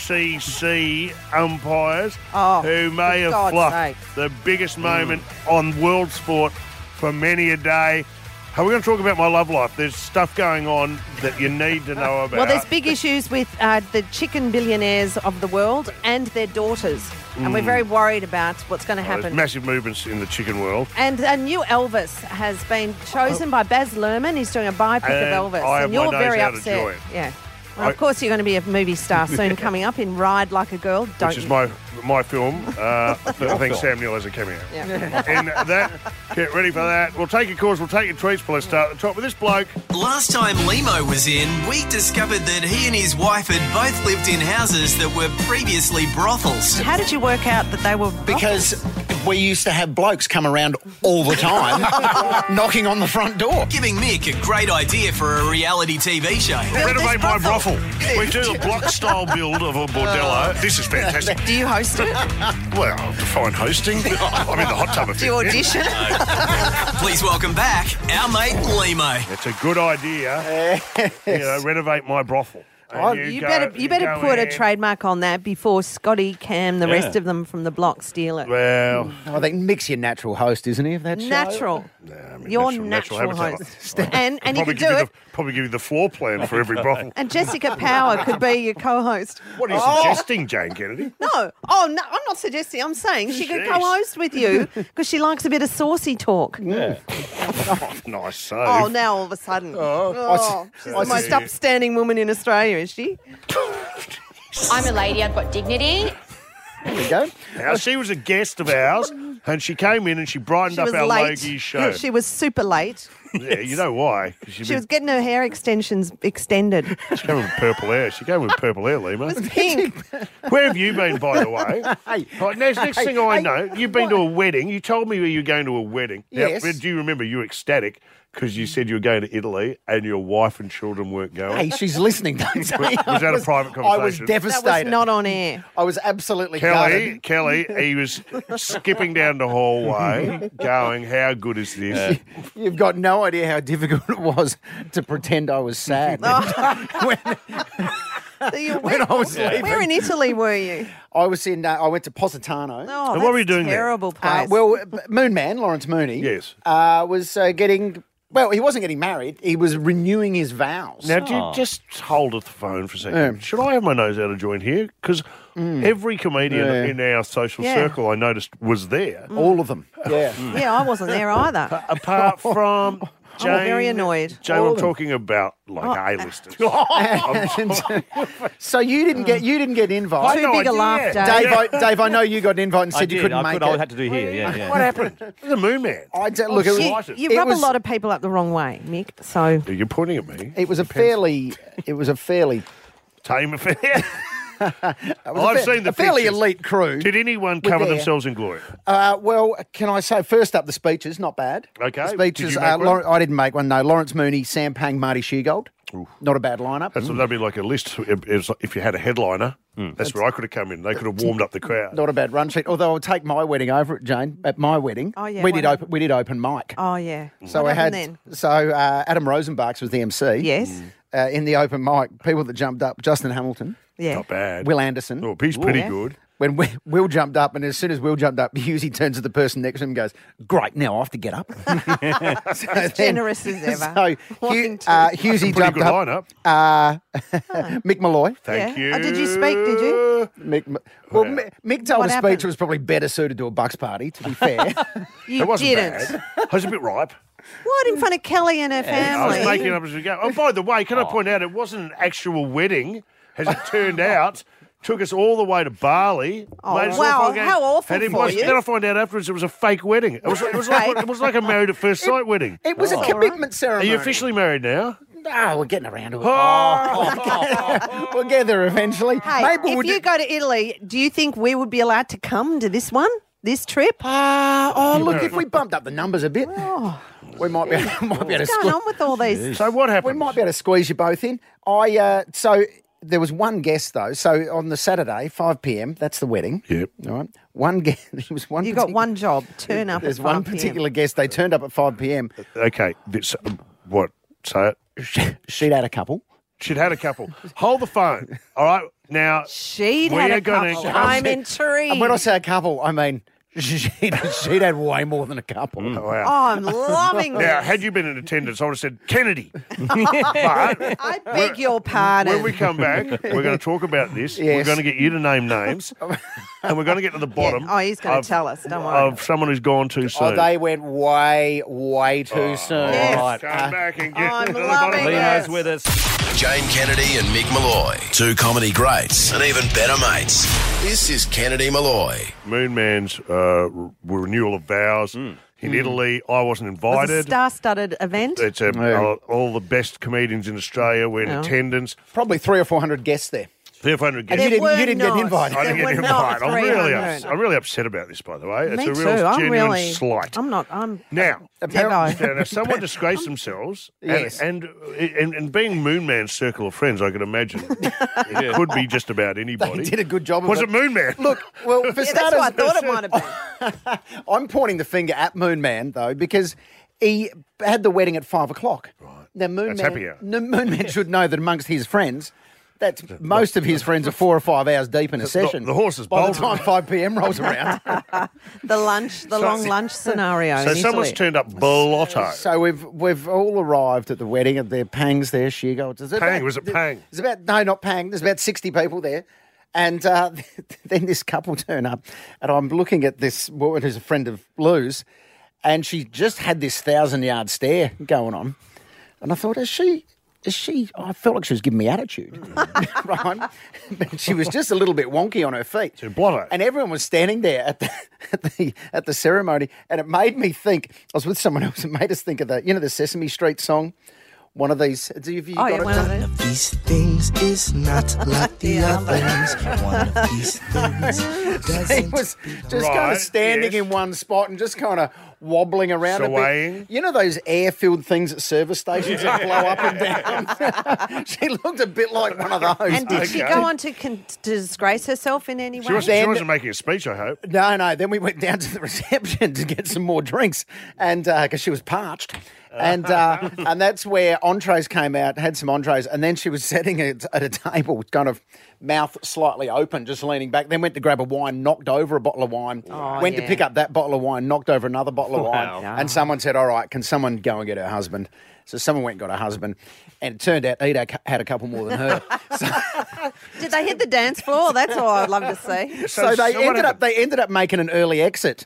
ICC umpires Oh, who may have God's fluffed sake. the biggest moment on world sport for many a day. Are we going to talk about my love life? There's stuff going on that you need to know about. Well, there's big issues with the chicken billionaires of the world and their daughters. And we're very worried about what's going to There's happen. massive movements in the chicken world. And a new Elvis has been chosen by Baz Luhrmann. He's doing a biopic And of Elvis. I have and you're my nose very out of upset. joy. Yeah. Well, of course, you're going to be a movie star soon coming up in Ride Like a Girl. Don't Which is you? my film. I think Sam Neill has a cameo. Yeah. And that, get ready for that. We'll take your calls, we'll take your tweets, but let's start at the top with this bloke. Last time Limo was in, we discovered that he and his wife had both lived in houses that were previously brothels. How did you work out that they were Because we used to have blokes come around all the time knocking on the front door. Giving Mick a great idea for a reality TV show. Renovate my brothel. We do a block-style build of a bordello. This is fantastic. Do you host it? Well, define hosting. I'm in the hot tub. Do you audition? Please welcome back our mate Limo. It's a good idea. Renovate my brothel. And You better go put a in. trademark on that before Scotty, Cam, the rest of them from the block steal it. Well, I think Mick's your natural host, isn't he, of that show? Natural. You're natural host. And you could do it. Probably give you the floor plan for every brothel. And Jessica Power could be your co-host. What are you suggesting, Jane Kennedy? No. Oh, no, I'm not suggesting. I'm saying she could Jeez. co-host with you because she likes a bit of saucy talk. Yeah. Nice save. Oh, now all of a sudden. She's the most upstanding woman in Australia, is she? I'm a lady, I've got dignity. There we go. Now, she was a guest of ours, and she came in and she brightened She up was our late. Logie show. She was super late. Yeah, you know why? 'Cause She was getting her hair extensions extended. She came with purple hair. She came with purple hair, Lima. It was pink. Where have you been, by the way? Hey, Right, next thing I know, you've been to a wedding. You told me you were going to a wedding. Yes. Now, do you remember you were ecstatic because you said you were going to Italy and your wife and children weren't going? Hey, she's listening, don't say. Was that a private conversation? I was devastated. That was not on air. I was absolutely gutted. Kelly, he was skipping down the hallway going, how good is this? You've got no idea how difficult it was to pretend I was sad. When I was leaving. Where in Italy were you? I was in. I went to Positano. Oh, And what were you doing there? terrible place. Well, Moon Man, Lawrence Mooney, Yes. was getting. Well, he wasn't getting married. He was renewing his vows. Now, do you just hold the phone for a second? Should I have my nose out of joint here? Because every comedian in our social circle I noticed was there. All of them. Yeah. yeah, I wasn't there either. Apart from very annoyed. Jane, All I'm of them. talking about like A-listers. So you didn't get invited. Too big a laugh, Dave. Dave, I know you got an invite and I said you did. couldn't I make could. I it. had to do here. Yeah. What happened? The Moon Man. Look, it was, You rub a lot of people up the wrong way, Mick. So You're pointing at me. It was a fairly Tame affair. I've seen the fairly pictures. elite crew. Did anyone With cover their- themselves in glory? Well, can I say first up the speeches? Not bad. Okay. The speeches. Did you make one? I didn't make one. No, Lawrence Mooney, Sam Pang, Marty Sheargold. Not a bad lineup. That'd be like a list. If you had a headliner, that's where I could have come in. They could have warmed up the crowd. Not a bad run sheet. Although I'll take my wedding over it, Jane. At my wedding, Oh, yeah, we why did not? open mic. Oh, yeah. So What I had happened then? Adam Rosenbachs was the MC. Yes. In the open mic, people that jumped up: Justin Hamilton, Yeah. Not bad. Will Anderson. Oh, he's pretty Yeah. good. When Will jumped up, and as soon as Will jumped up, Hughesy turns to the person next to him and goes, "Great, now I have to get up." So As generous as ever. So Wanting to. Hughesy Pretty jumped good up. lineup. Mick Malloy. Thank Yeah. you. Oh, did you speak, did you? Mick told What a speech happened? that was probably better suited to a Bucks party, to be fair. You It wasn't didn't. bad. I was a bit ripe. What, in front of Kelly and her I family? was making it up as we go. Oh, by the way, can I point out it wasn't an actual wedding, as it turned out. Took us all the way to Bali. Oh, made us all wow, fun again. how awful And it for was- you. Then I find out afterwards it was a fake wedding. It was like a married at first sight wedding. It was a commitment Are ceremony. you officially married now? No, we're getting around to it. Oh. We'll get there eventually. Hey, Maybe if we'll you go to Italy, do you think we would be allowed to come to this one, this trip? look, if we bumped up the numbers a bit, we might be able to What's going on with all these? So what We happened? might be able to squeeze you both in. So there was one guest though. So on the Saturday, 5 p.m. That's the wedding. Yep. All right. One guest. There was one. You got one job. Turn up There's at 5 one p.m. particular guest. They turned up at 5 p.m. Okay. What? Say it. She'd had a couple. She'd had a couple. Hold the phone. All right. Now, She'd we had are a gonna- couple. I'm intrigued. And when I say a couple, I mean she'd had way more than a couple. wow. Oh, I'm loving Now, this. had you been in attendance, I would have said Kennedy. But I beg your pardon. when we come back, we're going to talk about this. We're Yes. going to get you to name names, and we're going to get to the bottom. Oh, he's going of- to tell us. Don't worry. Of someone who's gone too soon. Oh, they went way too soon. Yes. Right. Come back and get I'm to the loving bottom. it. Lino's with us. Jane Kennedy and Mick Malloy. Two comedy greats and even better mates. This is Kennedy Malloy. Moon Man's renewal of vows in Italy. I wasn't It was a invited. star-studded event. It's all the best comedians in Australia were in Oh. attendance. Probably 300 or 400 guests there. 300 There guests. were you didn't get not. invited. I didn't There get were not invited. I'm 300. really upset about this, by the way. It's Me a too. real I'm genuine really slight. I'm not. I'm Now, Devo. now someone disgraced themselves, Yes. and being Moon Man's circle of friends, I can imagine it could be just about anybody. They did a good job of Was it. it Moon Man? Look, well, for Yeah, that's starters, what I thought it might have been. I'm pointing the finger at Moon Man, though, because he had the wedding at 5 o'clock. Right. Now, That's happy hour. Moon Man should know that amongst his friends, that's most of his friends are 4 or 5 hours deep in a session. The horse is By the bolted. time 5 p.m. rolls around. The long lunch scenario. So in someone's Italy. turned up blotto. So we've all arrived at the wedding, and there Pang's there, Sheargold. Was it Pang? There's about not Pang. There's about 60 people there. And then this couple turn up, and I'm looking at this woman who's a friend of Lou's, and she just had this 1,000-yard stare going on. And I thought, is she? I felt like she was giving me attitude, right? But she was just a little bit wonky on her feet. So blotto. And everyone was standing there at the ceremony, and it made me think. I was with someone else, it made us think of the Sesame Street song. One of these. Have you got it? one of those. These things is not like the others. One of these things He was just kind Right, of standing yes. in one spot and just kind of wobbling around a Swaying. bit. You know those air-filled things at service stations that blow up and down? She looked a bit like one of those. And did she go on to disgrace herself in any way? She wasn't making a speech, I hope. No. Then we went down to the reception to get some more drinks, and because she was parched, and that's where entrees came out. Had some entrees, and then she was sitting at a table, kind of mouth slightly open, just leaning back. Then went to grab a wine, knocked over a bottle of wine. Went to pick up that bottle of wine, knocked over another bottle of wine, and someone said, "All right, can someone go and get her husband?" So someone went and got her husband, and it turned out he'd had a couple more than her. Did they hit the dance floor? That's all I'd love to see. So they ended up making an early exit,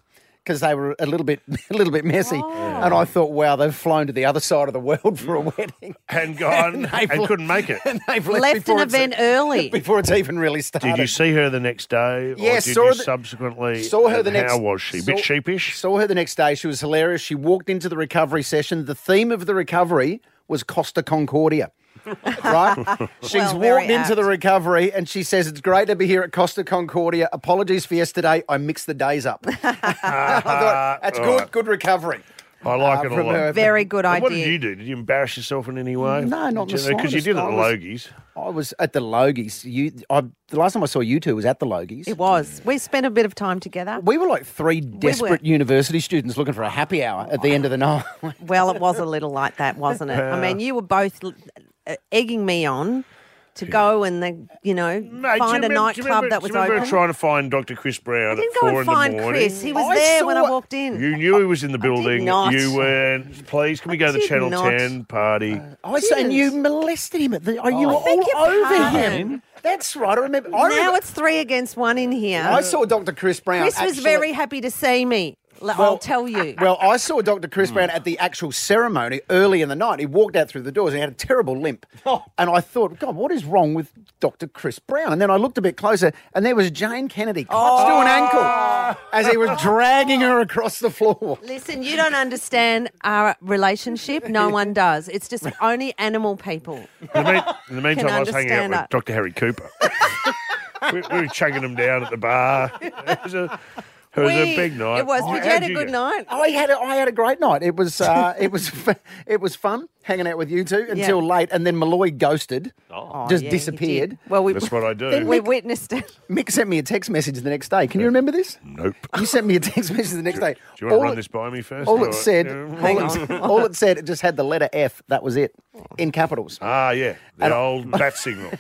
because they were a little bit messy. Oh. And I thought, wow, they've flown to the other side of the world for a wedding. And gone and couldn't make it. And they've Left before an it's- event early. Before it's even really started. Did you see her the next day? Yes, or did saw you her the- subsequently? Saw her the and next. How was she? A bit sheepish? Saw her the next day. She was hilarious. She walked into the recovery session. The theme of the recovery was Costa Concordia. Right? She's very walked into apt. the recovery and she says, it's great to be here at Costa Concordia. Apologies for yesterday. I mixed the days up. I thought, that's good recovery. I like it a from lot. her. Very good And idea. what did you do? Did you embarrass yourself in any way? No, not the Because you slightest. did it at I the was- Logies. I was at the Logies. The last time I saw you two was at the Logies. It was. We spent a bit of time together. We were like three desperate university students looking for a happy hour at the end of the night. Well, it was a little like that, wasn't it? I mean, you were both egging me on to go and find a nightclub that was do you remember open. trying to find Dr. Chris Brown I at didn't 4 go and in the find morning? Chris. He was there when I walked in. You knew he was in the building. not. You went, please, can we go to the did Channel not. 10 party? I said, and you molested him at the. You were all over him. That's right. I remember. Now it's 3 against 1 in here. I saw Dr. Chris Brown. Chris was actually- very happy to see me. I'll tell you. Well, I saw Dr. Chris Brown at the actual ceremony early in the night. He walked out through the doors and he had a terrible limp. And I thought, God, what is wrong with Dr. Chris Brown? And then I looked a bit closer and there was Jane Kennedy clutched to an ankle as he was dragging her across the floor. Listen, you don't understand our relationship. No one does. It's just only animal people. In the meantime, Can I was hanging out understand with that. Dr. Harry Cooper. we were chugging him down at the bar. It was a big night. It was. Did you have a good night? I had a great night. It was it was fun hanging out with you two until late, and then Malloy ghosted, just yeah, he disappeared. did. Well, That's what I do. We witnessed it. Mick sent me a text message the next day. Can you remember this? Nope. You sent me a text message the next day. Do you want to All run it- this by me first? All or- it said, Yeah. all it said, it just had the letter F. That was it, in capitals. Ah, yeah. The old bat signal.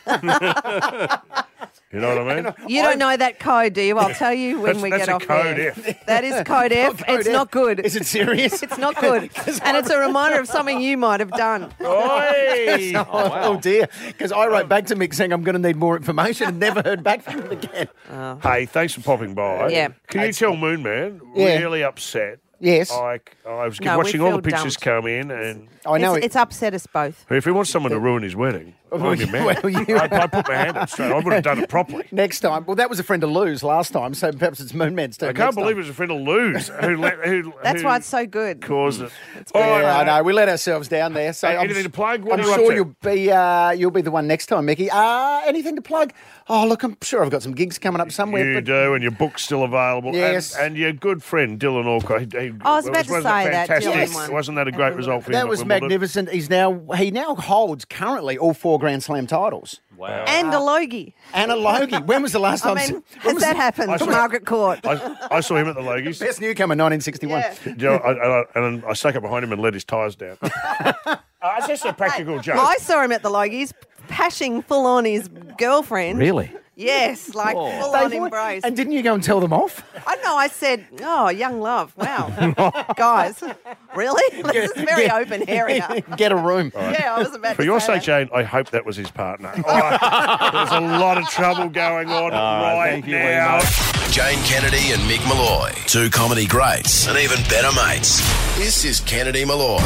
You know what I mean? You don't know that code, do you? I'll tell you when we That's get a off code there. F. That is code F. Code It's F. not good. Is it serious? It's not good. And it's a reminder of something you might have done. Oi! Oh dear, because I wrote back to Mick saying I'm going to need more information and never heard back from him again. Hey, thanks for popping by. Yeah. Can you tell Moon Man, Yeah. really upset? Yes. I was No, we watching all the feel pictures dumped. come in, and I know. It's upset us both. if he wants someone to ruin his wedding, I'm your man. well, you- I put my hand up straight. I would have done it properly. Next time, well, that was a friend of Lou's last time, so perhaps it's Moon Man's turn. I can't next believe time. it was a friend of Lou's who That's why it's so good. caused it. Yeah, I know. We let ourselves down there. So Hey, anything to plug? What I'm are you up sure to? you'll be the one next time, Mickey. Anything to plug? Oh, look, I'm sure I've got some gigs coming up somewhere. You but do, and your book's still available. Yes. And your good friend, Dylan Alcott. I was about to wasn't say that that, fantastic? Dylan one. Wasn't that a great result for him? that at was Wimbledon? magnificent. He now holds currently all 4 Grand Slam titles. Wow. And a Logie. And a Logie. When was the last I time? mean, has that happened I for saw- Margaret Court? I saw him at the Logies. Best newcomer, 1961. Yeah. You know, and I stuck up behind him and let his tyres down. It's just a practical joke. I saw him at the Logies, pashing full on his girlfriend. Really? Yes, like full on embrace. And didn't you go and tell them off? I know. I said, "Oh, young love, wow, guys, really? This is a very open area." Get a room. Yeah, I was about For to your say sake, Jane, I hope that was his partner. There's a lot of trouble going on right thank you very now. much. Jane Kennedy and Mick Malloy, 2 comedy greats and even better mates. This is Kennedy Malloy.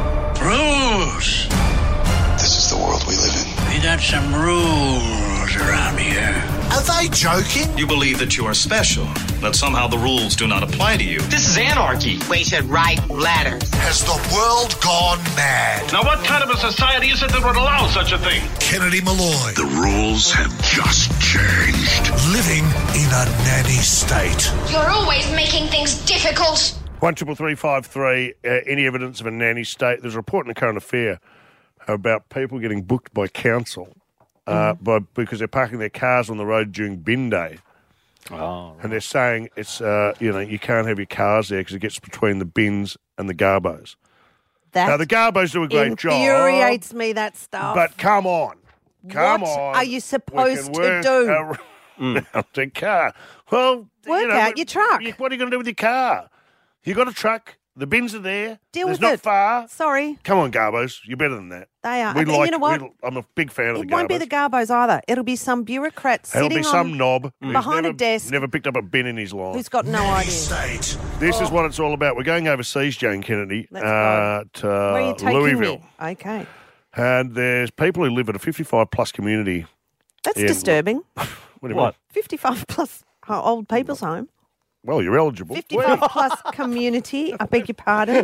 Rules. This is the world we live in. We got some rules around here. Are they joking? You believe that you are special, that somehow the rules do not apply to you. This is anarchy. We should write letters. Has the world gone mad? Now, what kind of a society is it that would allow such a thing? Kennedy Malloy. The rules have just changed. Living in a nanny state. You're always making things difficult. 13353. Any evidence of a nanny state? There's a report in the Current Affair about people getting booked by council because they're parking their cars on the road during bin day. Oh, And they're saying it's you can't have your cars there because it gets between the bins and the garbos. that. Now the garbos do a great job, infuriates me. That stuff. but come on, what on. are you We supposed can to work do? around the car. Well, Work out your truck. What are you going to do with your car? You got a truck. The bins are there. Deal There's with not it. far. Sorry. Come on, Garbos. You're better than that. They are. We And like, you know what? I'm a big fan of the It Garbos. won't be the Garbos either. It'll be some bureaucrat It'll sitting be some on knob who's behind never, a desk never picked up a bin in his life. who's got no idea. This is what it's all about. We're going overseas, Jane Kennedy, Let's go. to Where are you taking Louisville. me? Okay. And there's people who live in a 55-plus community. That's in- disturbing. What do you mean? 55 plus old people's home. Well, you're eligible. 55 plus community. I beg your pardon.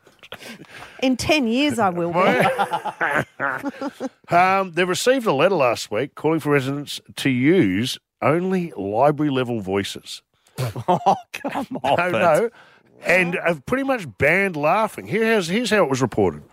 In 10 years, I will be. They received a letter last week calling for residents to use only library-level voices. Oh, come on. No. And have pretty much banned laughing. Here's how it was reported.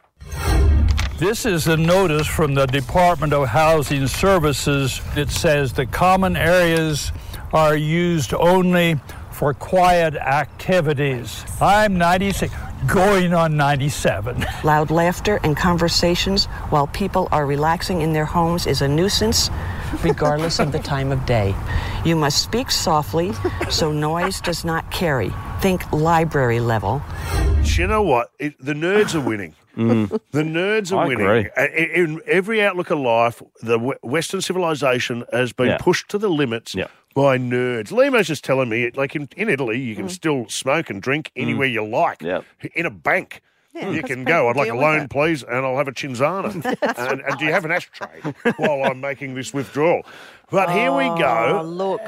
This is a notice from the Department of Housing Services. It says the common areas are used only for quiet activities. I'm 96, going on 97. Loud laughter and conversations while people are relaxing in their homes is a nuisance, regardless of the time of day. You must speak softly so noise does not carry. Think library level. You know what? The nerds are winning. The nerds are I winning. agree. In every outlook of life, the Western civilization has been Yeah. pushed to the limits by nerds. Limo's just telling me, like in Italy, you can still smoke and drink anywhere you like. In a bank. Yeah, you because can go, I'd people like a deal with loan, it. please, and I'll have a Cinzano. and do you have an ashtray while I'm making this withdrawal? But here we go. Look.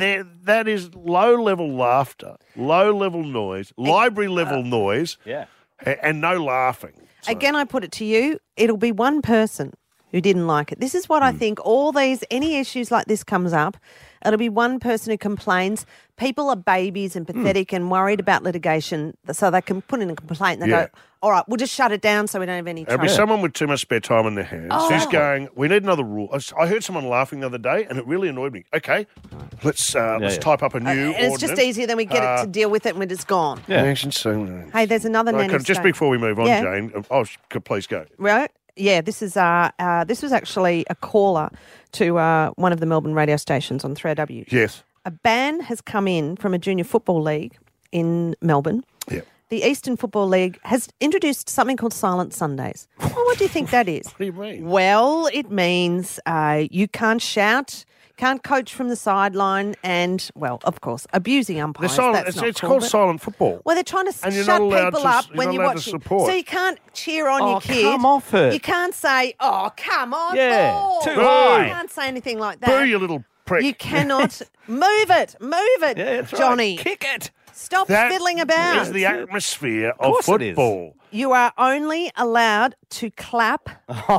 That is low-level laughter, low-level noise, library-level noise, and no laughing. Again, I put it to you, it'll be one person who didn't like it. This is what I think any issues like this comes up, it'll be one person who complains. People are babies and pathetic and worried about litigation, so they can put in a complaint and they go, all right, we'll just shut it down so we don't have any There'll trouble. be someone with too much spare time on their hands who's going, we need another rule. I heard someone laughing the other day and it really annoyed me. Okay, let's type up a new and it's just easier, then we get it to deal with it when it's gone. Hey, there's another nanny just state. before we move on, Yeah. Jane, please go. Right? Yeah, this was actually a caller to one of the Melbourne radio stations on 3AW. Yes. A ban has come in from a junior football league in Melbourne. Yeah. The Eastern Football League has introduced something called Silent Sundays. Well, what do you think that is? What do you mean? Well, it means you can't shout, can't coach from the sideline, and, well, of course, abusing umpires. That's not It's cool, called but- silent football. Well, they're trying to And you're shut not allowed people to- up you're when not you're allowed to watching. support. So you can't cheer on your kid. come off it. You can't say, "Oh, come on, Yeah, ball." too You high. can't say anything like that. Boo, you little prick. You cannot move it, Yeah, that's right. Johnny. Kick it. Stop That fiddling about. is the atmosphere of course it is. football. You are only allowed to clap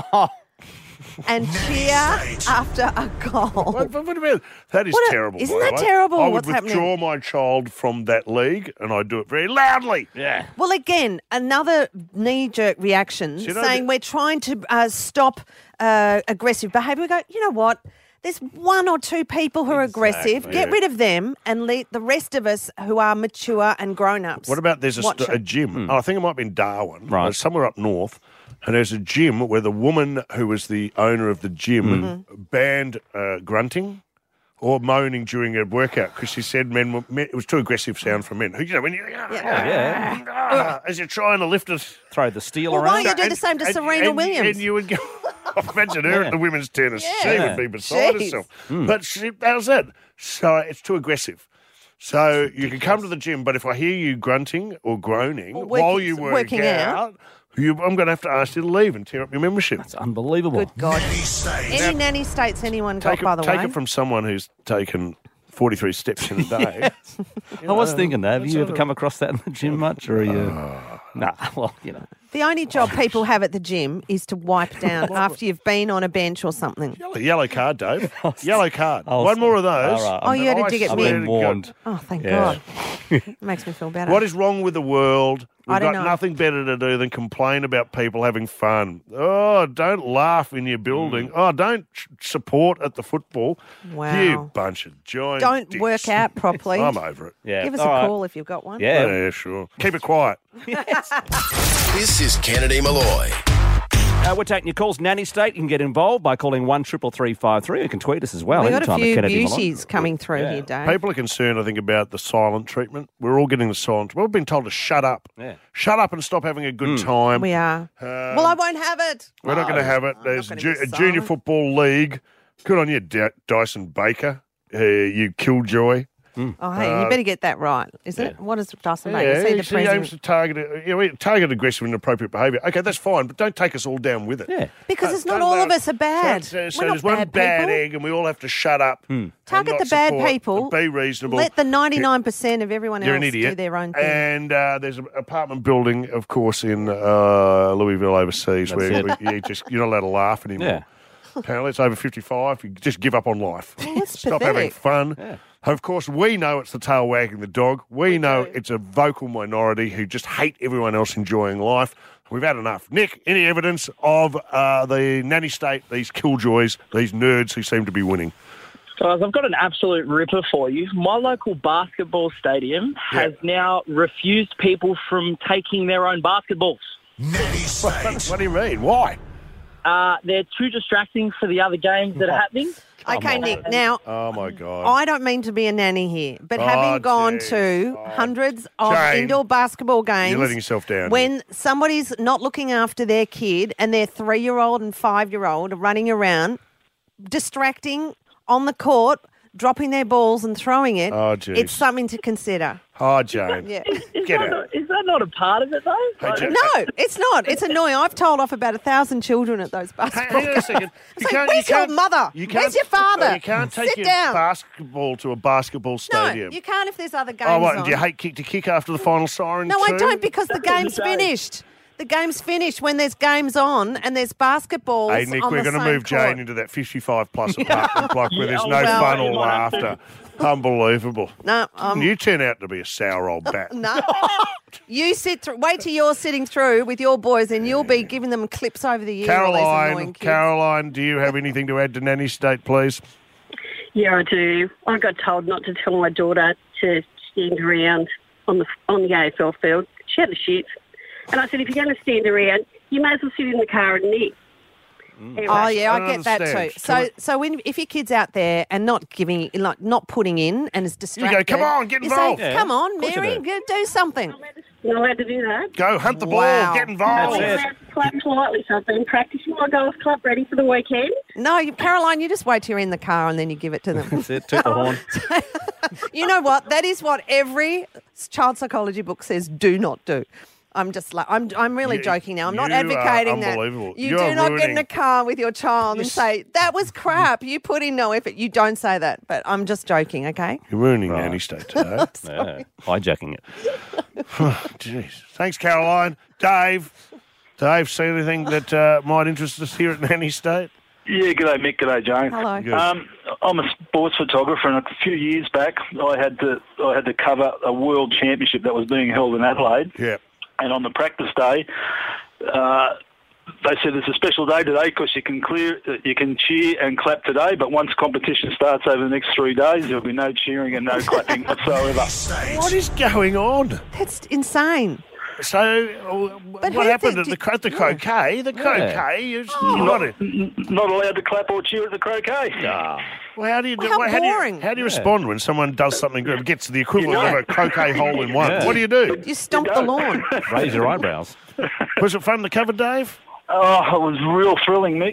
and cheer after a goal. What do you mean? That is terrible. Isn't by the that way. terrible? I would What's withdraw happening? my child from that league, and I do it very loudly. Yeah. Well, again, another knee-jerk reaction you know saying that- we're trying to stop aggressive behaviour. We go, you know what? There's one or two people who are aggressive. Get rid of them and let the rest of us who are mature and grown-ups. What about there's watch a it. gym? I think it might be in Darwin, Right. somewhere up north, and there's a gym where the woman who was the owner of the gym banned grunting or moaning during a workout because she said men it was too aggressive sound for men. You know, when you as you're trying to lift it. Throw the steel Well, around. why don't you do the same to Serena Williams? And you would go, imagine her at the women's tennis. She Yeah. would be beside Jeez. herself. But how's that? So it's too aggressive. So you can come to the gym, but if I hear you grunting or groaning Or while you working out. I'm going to have to ask you to leave and tear up your membership. It's unbelievable. Good God. Any nanny states anyone got, Take by the take way? it from someone who's taken 43 steps in a day. I was thinking that. Have you ever come across that in the gym much? Or are you... Nah, well, you know. The only job people have at the gym is to wipe down after you've been on a bench or something. Yellow card, Dave. Yellow card. Oh, One more of those. all right. Oh, you had to I dig at swear me. to I've been God. warned. Oh, thank Yeah. God. Makes me feel better. What is wrong with the world? We've I don't got know. nothing better to do than complain about people having fun. Oh, don't laugh in your building. Oh, don't support at the football. Wow. You bunch of giant Don't dicks. work out properly. I'm over it. Yeah. Give us all a right. call if you've got one. Yeah. Yeah, sure. Keep it quiet. This is Kennedy Malloy. We're taking your calls. Nanny State, you can get involved by calling 133353. You can tweet us as well. We've got a anytime at few Kennedy Malone. beauties coming through here, Dave. People are concerned, I think, about the silent treatment. We're all getting the silent. We've been told to shut up. Yeah. Shut up and stop having a good time. We are. Well, I won't have it. We're not going to have it. There's a junior football league. Good on you, Dyson Baker. You killjoy. Oh, hey, you better get that right. Is it? What is Dyson Baker? Is he the he aims president? to target aggressive and inappropriate behaviour. Okay, that's fine, but don't take us all down with it. Yeah. Because it's not all of us are bad. So We're there's not one bad people. egg, and we all have to shut up. and Target not the bad support, people. but be reasonable. Let the 99% of everyone You're else an idiot. do their own thing. And there's an apartment building, of course, in Louisville overseas where you're not allowed to laugh anymore. Yeah. Apparently, it's over 55. You just give up on life. That's Stop having pathetic. fun. Yeah. Of course, we know it's the tail wagging the dog. We know it's a vocal minority who just hate everyone else enjoying life. We've had enough. Nick, any evidence of the nanny state, these killjoys, these nerds who seem to be winning? Guys, I've got an absolute ripper for you. My local basketball stadium has now refused people from taking their own basketballs. What do you mean? Why? They're too distracting for the other games that are happening. Okay, Nick, now, Oh, my God. I don't mean to be a nanny here, but having gone to hundreds of Jane, indoor basketball games, You're letting yourself down. when somebody's not looking after their kid and their 3-year-old and 5-year-old are running around, distracting on the court, dropping their balls and throwing it, Oh, geez. it's something to consider. Oh, Jane. Yeah. Get out. Is that not a part of it, though? Hey, Jane. No, it's not. It's annoying. I've told off about 1,000 children at those basketball Hang on a games. second. It's like, where's your mother? Where's your father? You can't take Sit your down. basketball to a basketball stadium. No, you can't if there's other games Oh, what? on. Do you hate kick to kick after the final siren? No, I too? don't, because the game's finished. The game's finished when there's games on and there's basketballs. Hey, Nick, on we're the going to same move court. Jane into that 55-plus apartment block where there's no well, fun or you might have to. laughter. Unbelievable. No, You turn out to be a sour old bat. no. You sit through. Wait till you're sitting through with your boys, and you'll be giving them clips over the year. all these annoying kids. Caroline, do you have anything to add to Nanny State, please? Yeah, I do. I got told not to tell my daughter to stand around on the AFL field. She had the shits. And I said, if you're going to stand around, you may as well sit in the car and knit. Anyway. Oh yeah, I don't get that too. understand. So if your kid's out there and not giving, like not putting in, and is distracted, "Come on, get you say, involved." Come on, Of course you Mary, do. go do something. You're not allowed to do that. Go hunt the ball, Wow. get involved. I'm allowed to clap politely, so I've been practicing my golf club ready for the weekend. No, Caroline, you just wait till you're in the car and then you give it to them. That's it. Toot the horn. You know what? That is what every child psychology book says. Do not do. I'm just like I'm really joking now. I'm not you are advocating that. unbelievable. You You are do not get in ruining- a car with your child and say that was crap. You put in no effort. You don't say that. But I'm just joking. Okay. You're ruining Nanny State today. Yeah, hijacking it. Jeez. Thanks, Caroline. Dave, see anything that might interest us here at Nanny State? Yeah, g'day Mick, g'day Jane. Hello. Good. I'm a sports photographer, and a few years back, I had to cover a world championship that was being held in Adelaide. Yeah. And on the practice day, they said it's a special day today because you can cheer and clap today, but once competition starts over the next 3 days, there'll be no cheering and no clapping whatsoever. What is going on? That's insane. So, But what who happened at did- the croquet? The croquet, you're Not allowed to clap or cheer at the croquet. Well, how do you do? How how do boring. you respond when someone does something good, gets the equivalent of a croquet hole in one? Yeah. What do you do? You stomp the lawn. Raise your eyebrows. Was it fun to cover, Dave? Oh, it was real thrilling, Mick.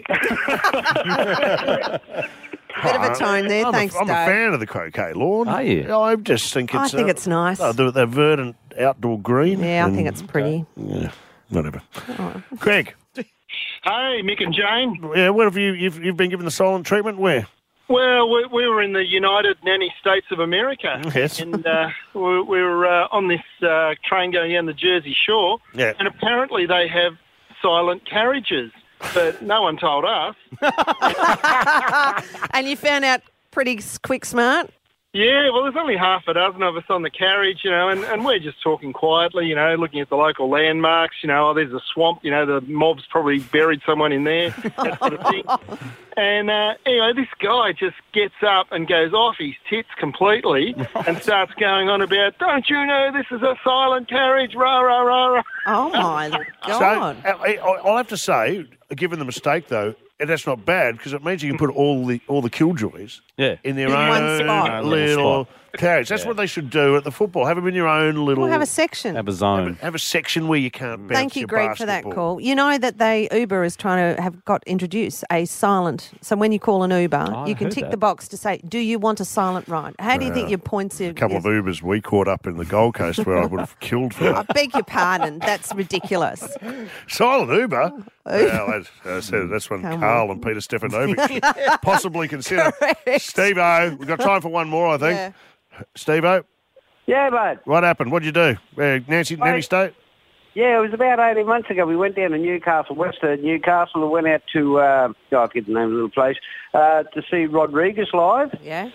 Bit of a tone there. Thanks, I'm a Dave. fan of the croquet lawn. Are you? I just think I it's. think it's nice. The verdant outdoor green. Yeah, I think and- it's pretty. Yeah, whatever. Greg. Hey, Mick and Jane. Yeah, what have you've been given the silent treatment? Where? Well, we were in the United Nanny States of America. Yes. And we were on this train going down the Jersey Shore. Yeah. And apparently they have silent carriages, but no one told us. And you found out pretty quick smart? Yeah, well, there's only half a dozen of us on the carriage, and we're just talking quietly, looking at the local landmarks, there's a swamp, the mob's probably buried someone in there, that sort of thing. And, this guy just gets up and goes off his tits completely and starts going on about, don't you know this is a silent carriage, rah, rah, rah, rah. Oh, my God. So, I'll have to say, given the mistake, though, that's not bad because it means you can put all the killjoys in their one spot. own little carriage. That's what they should do at the football. Have them in your own little... We'll have a section. Have a zone. Have a section where you can't bounce Thank you, your Greg, for that basketball. call. You know that Uber is trying to introduce a silent... So when you call an Uber, you can tick the box to say, do you want a silent ride? How do you think your points are... A couple of Ubers we caught up in the Gold Coast where I would have killed for I that. beg your pardon. That's ridiculous. Silent Uber? Well, that's one Carl and Peter Stefanovic possibly consider. Steve-O, we've got time for one more, I think. Yeah. Steve-O? Yeah, bud. What happened? What did you do? Nanny State? Yeah, it was about 18 months ago. We went down to Newcastle, Western Newcastle, and went out to, I forget the name of the little place, to see Rodriguez live. Yeah.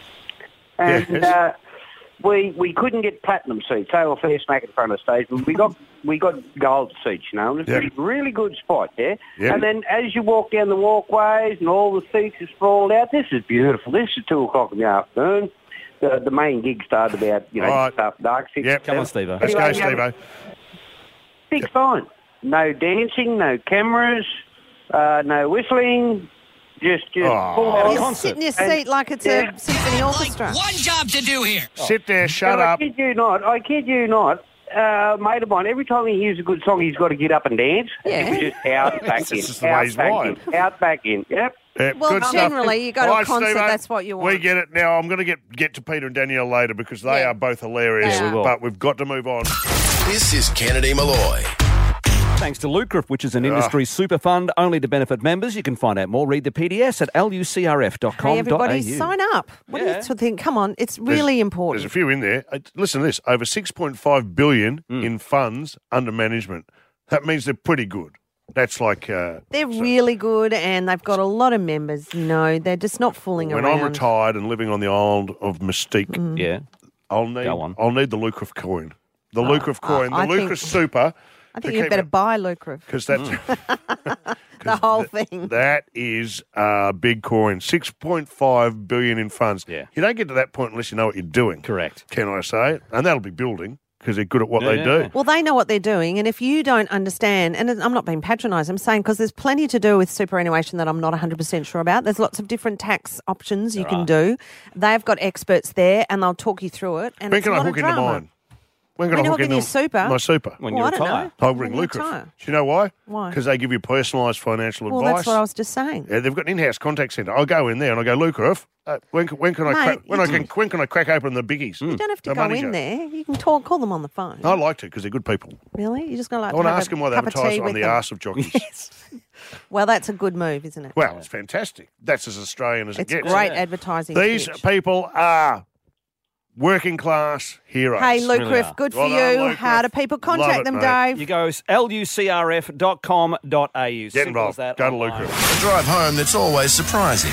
And we couldn't get platinum seats. They were fair smack in front of the stage. But we got gold seats, It was a really good spot, yeah? Yep. And then as you walk down the walkways and all the seats are sprawled out, this is beautiful. This is 2 o'clock in the afternoon. The main gig started about, just after dark. 6, Yep. Come on, Steve-O. Let's go, Steve-O. Big fine. No dancing, no cameras, no whistling, just full on. You sit in your seat like it's a symphony orchestra. One job to do here. Sit there, shut I up. kid you not. Mate of mine, every time he hears a good song, he's got to get up and dance. Yeah. It was just out, back in, This is the way he's wired. out, back in. Yep. Yeah, Well, good stuff. generally, you go to All a right, concert, Steve-O, that's what you want. We get it. Now, I'm going to get to Peter and Danielle later because they are both hilarious, Yeah, we will. but we've got to move on. This is Kennedy Malloy. Thanks to Lucref, which is an industry super fund only to benefit members. You can find out more. Read the PDS at lucrf.com.au. Hey, everybody, sign up. What do you think? Come on, it's really important. There's a few in there. Listen to this. Over $6.5 billion in funds under management. That means they're pretty good. That's like... They're really good and they've got a lot of members. They're just not fooling when around. I'm retired and living on the island of Mystique, Yeah. I'll need the Lucref coin. The Lucref coin. The I think- Lucref super. I think you better buy Lucref. Because that's... The whole thing. That is a big coin. $6.5 billion in funds. Yeah. You don't get to that point unless you know what you're doing. Correct. Can I say? And that'll be building because they're good at what they do. Well, they know what they're doing, and if you don't understand, and I'm not being patronised, I'm saying because there's plenty to do with superannuation that I'm not 100% sure about. There's lots of different tax options you can do. They've got experts there, and they'll talk you through it. And When it's can a I lot hook of into drama. mine? When can I hook in into your super? my super? When Well, you I don't retire. know. I'll bring When you Lucref. retire. Do you know why? Why? Because they give you personalised financial Well, advice. that's what I was just saying. Yeah, they've got an in-house contact centre. I'll go in there and I go, Lucref, when can I Mate, when can I crack open the biggies? You don't have to The go money in jar. there. You can call them on the phone. I like to because they're good people. Really? You're just going I to want to have ask a them why they cup of advertise tea on with the them. arse of jockeys. Well, that's a good move, isn't it? Well, it's fantastic. That's as Australian as It's it gets. great advertising. These pitch. people are working class heroes. Hey, Really Lucref, are. good for Well you. done, Lucref. How do people Love contact it, them, mate. Dave? You go lucrf.com.au. Get involved. Go to Lucref. A drive home that's always surprising.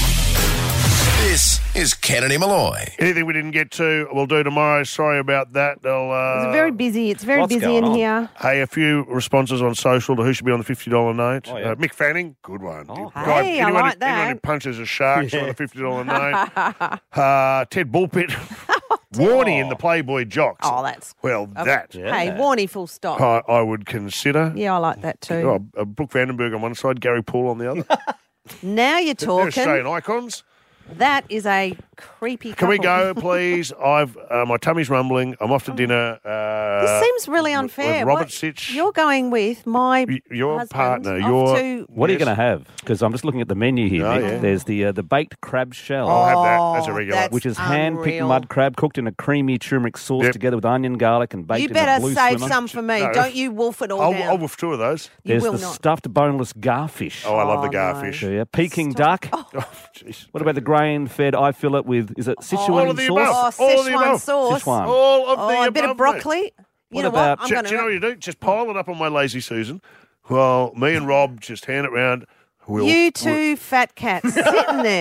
This is Kennedy Malloy. Anything we didn't get to, we'll do tomorrow. Sorry about that. It's very busy. It's very what's busy going in on? here. Hey, a few responses on social to who should be on the $50 note. Oh, yeah. Mick Fanning, good one. Hey, I like that. Anyone who punches a shark should on the $50 note. Ted Bullpit. Warnie in the Playboy Jocks. Oh, that's... Well, that Hey, Warnie, full stop. I would consider. Yeah, I like that too. Brooke Vandenberg on one side, Gary Poole on the other. Now you're They're talking. Australian icons. That is a creepy Can we couple. go, please? My tummy's rumbling. I'm off to dinner. This seems really unfair. Robert What- Sitch. You're going with my Your husband partner. off Your to... What are you going to have? Because I'm just looking at the menu here, Oh, Mick. yeah. There's the baked crab shell. I'll have that as a regular. that's which is hand-picked unreal. mud crab cooked in a creamy turmeric sauce Yep. together with onion, garlic, and baked You in a better blue save swimmer. some for me. No. Don't you wolf it all I'll down. wolf 2 of those. You There's will the not. stuffed boneless garfish. Oh, I love the no. garfish. Yeah, Peking duck. Oh, jeez. What about the grain-fed eye fillet with, is it Sichuan All of the sauce? above. Oh, All of the Szechuan above. sauce. Szechuan. All of the Oh, a bit above, of broccoli. You What know about- what? I'm Do going you know what you do? Just pile it up on my lazy Susan. Well, me and Rob just hand it round. You two fat cats sitting there.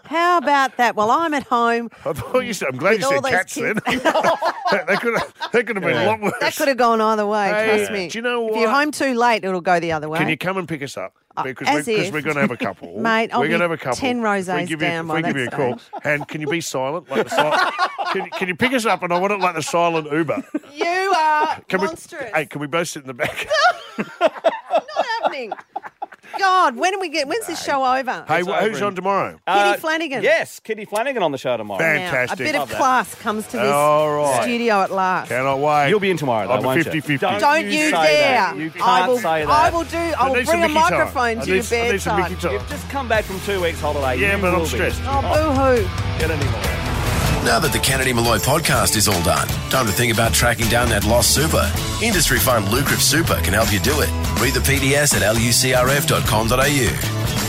How about that? Well, I'm at home. I thought you said, I'm glad you With all said those cats then. kids. That could have been a lot worse. That could have gone either way, Hey, trust me. do you know If you're what? home too late, it'll go the other way. Can you come and pick us up? Because as we're if. going to have a couple. Mate, I'll we're going be to have a couple. 10 rosés If we give you- down if by we give that you a call. stage. And can you be silent? Like the can you pick us up? And I want it like the silent Uber. You are Can monstrous. Hey, can we both sit in the back? Not happening. God, when's this show over? Hey, who's on tomorrow? Kitty Flanagan. Yes, Kitty Flanagan on the show tomorrow. Fantastic. A bit of class comes to this All right. studio at last. Cannot wait. You'll be in tomorrow, though, I'm won't you? 50-50. Don't you say dare. that. You can't I will, say that. I will do. I will need some bring a Mickey time. microphone I to your need some Mickey bedside. time. You've just come back from 2 weeks holiday. Yeah, You but I'm will be. stressed. Oh, boo-hoo. Get any more. Now that the Kennedy Malloy podcast is all done, time to think about tracking down that lost super. Industry Fund Lucrative Super can help you do it. Read the PDS at lucrf.com.au.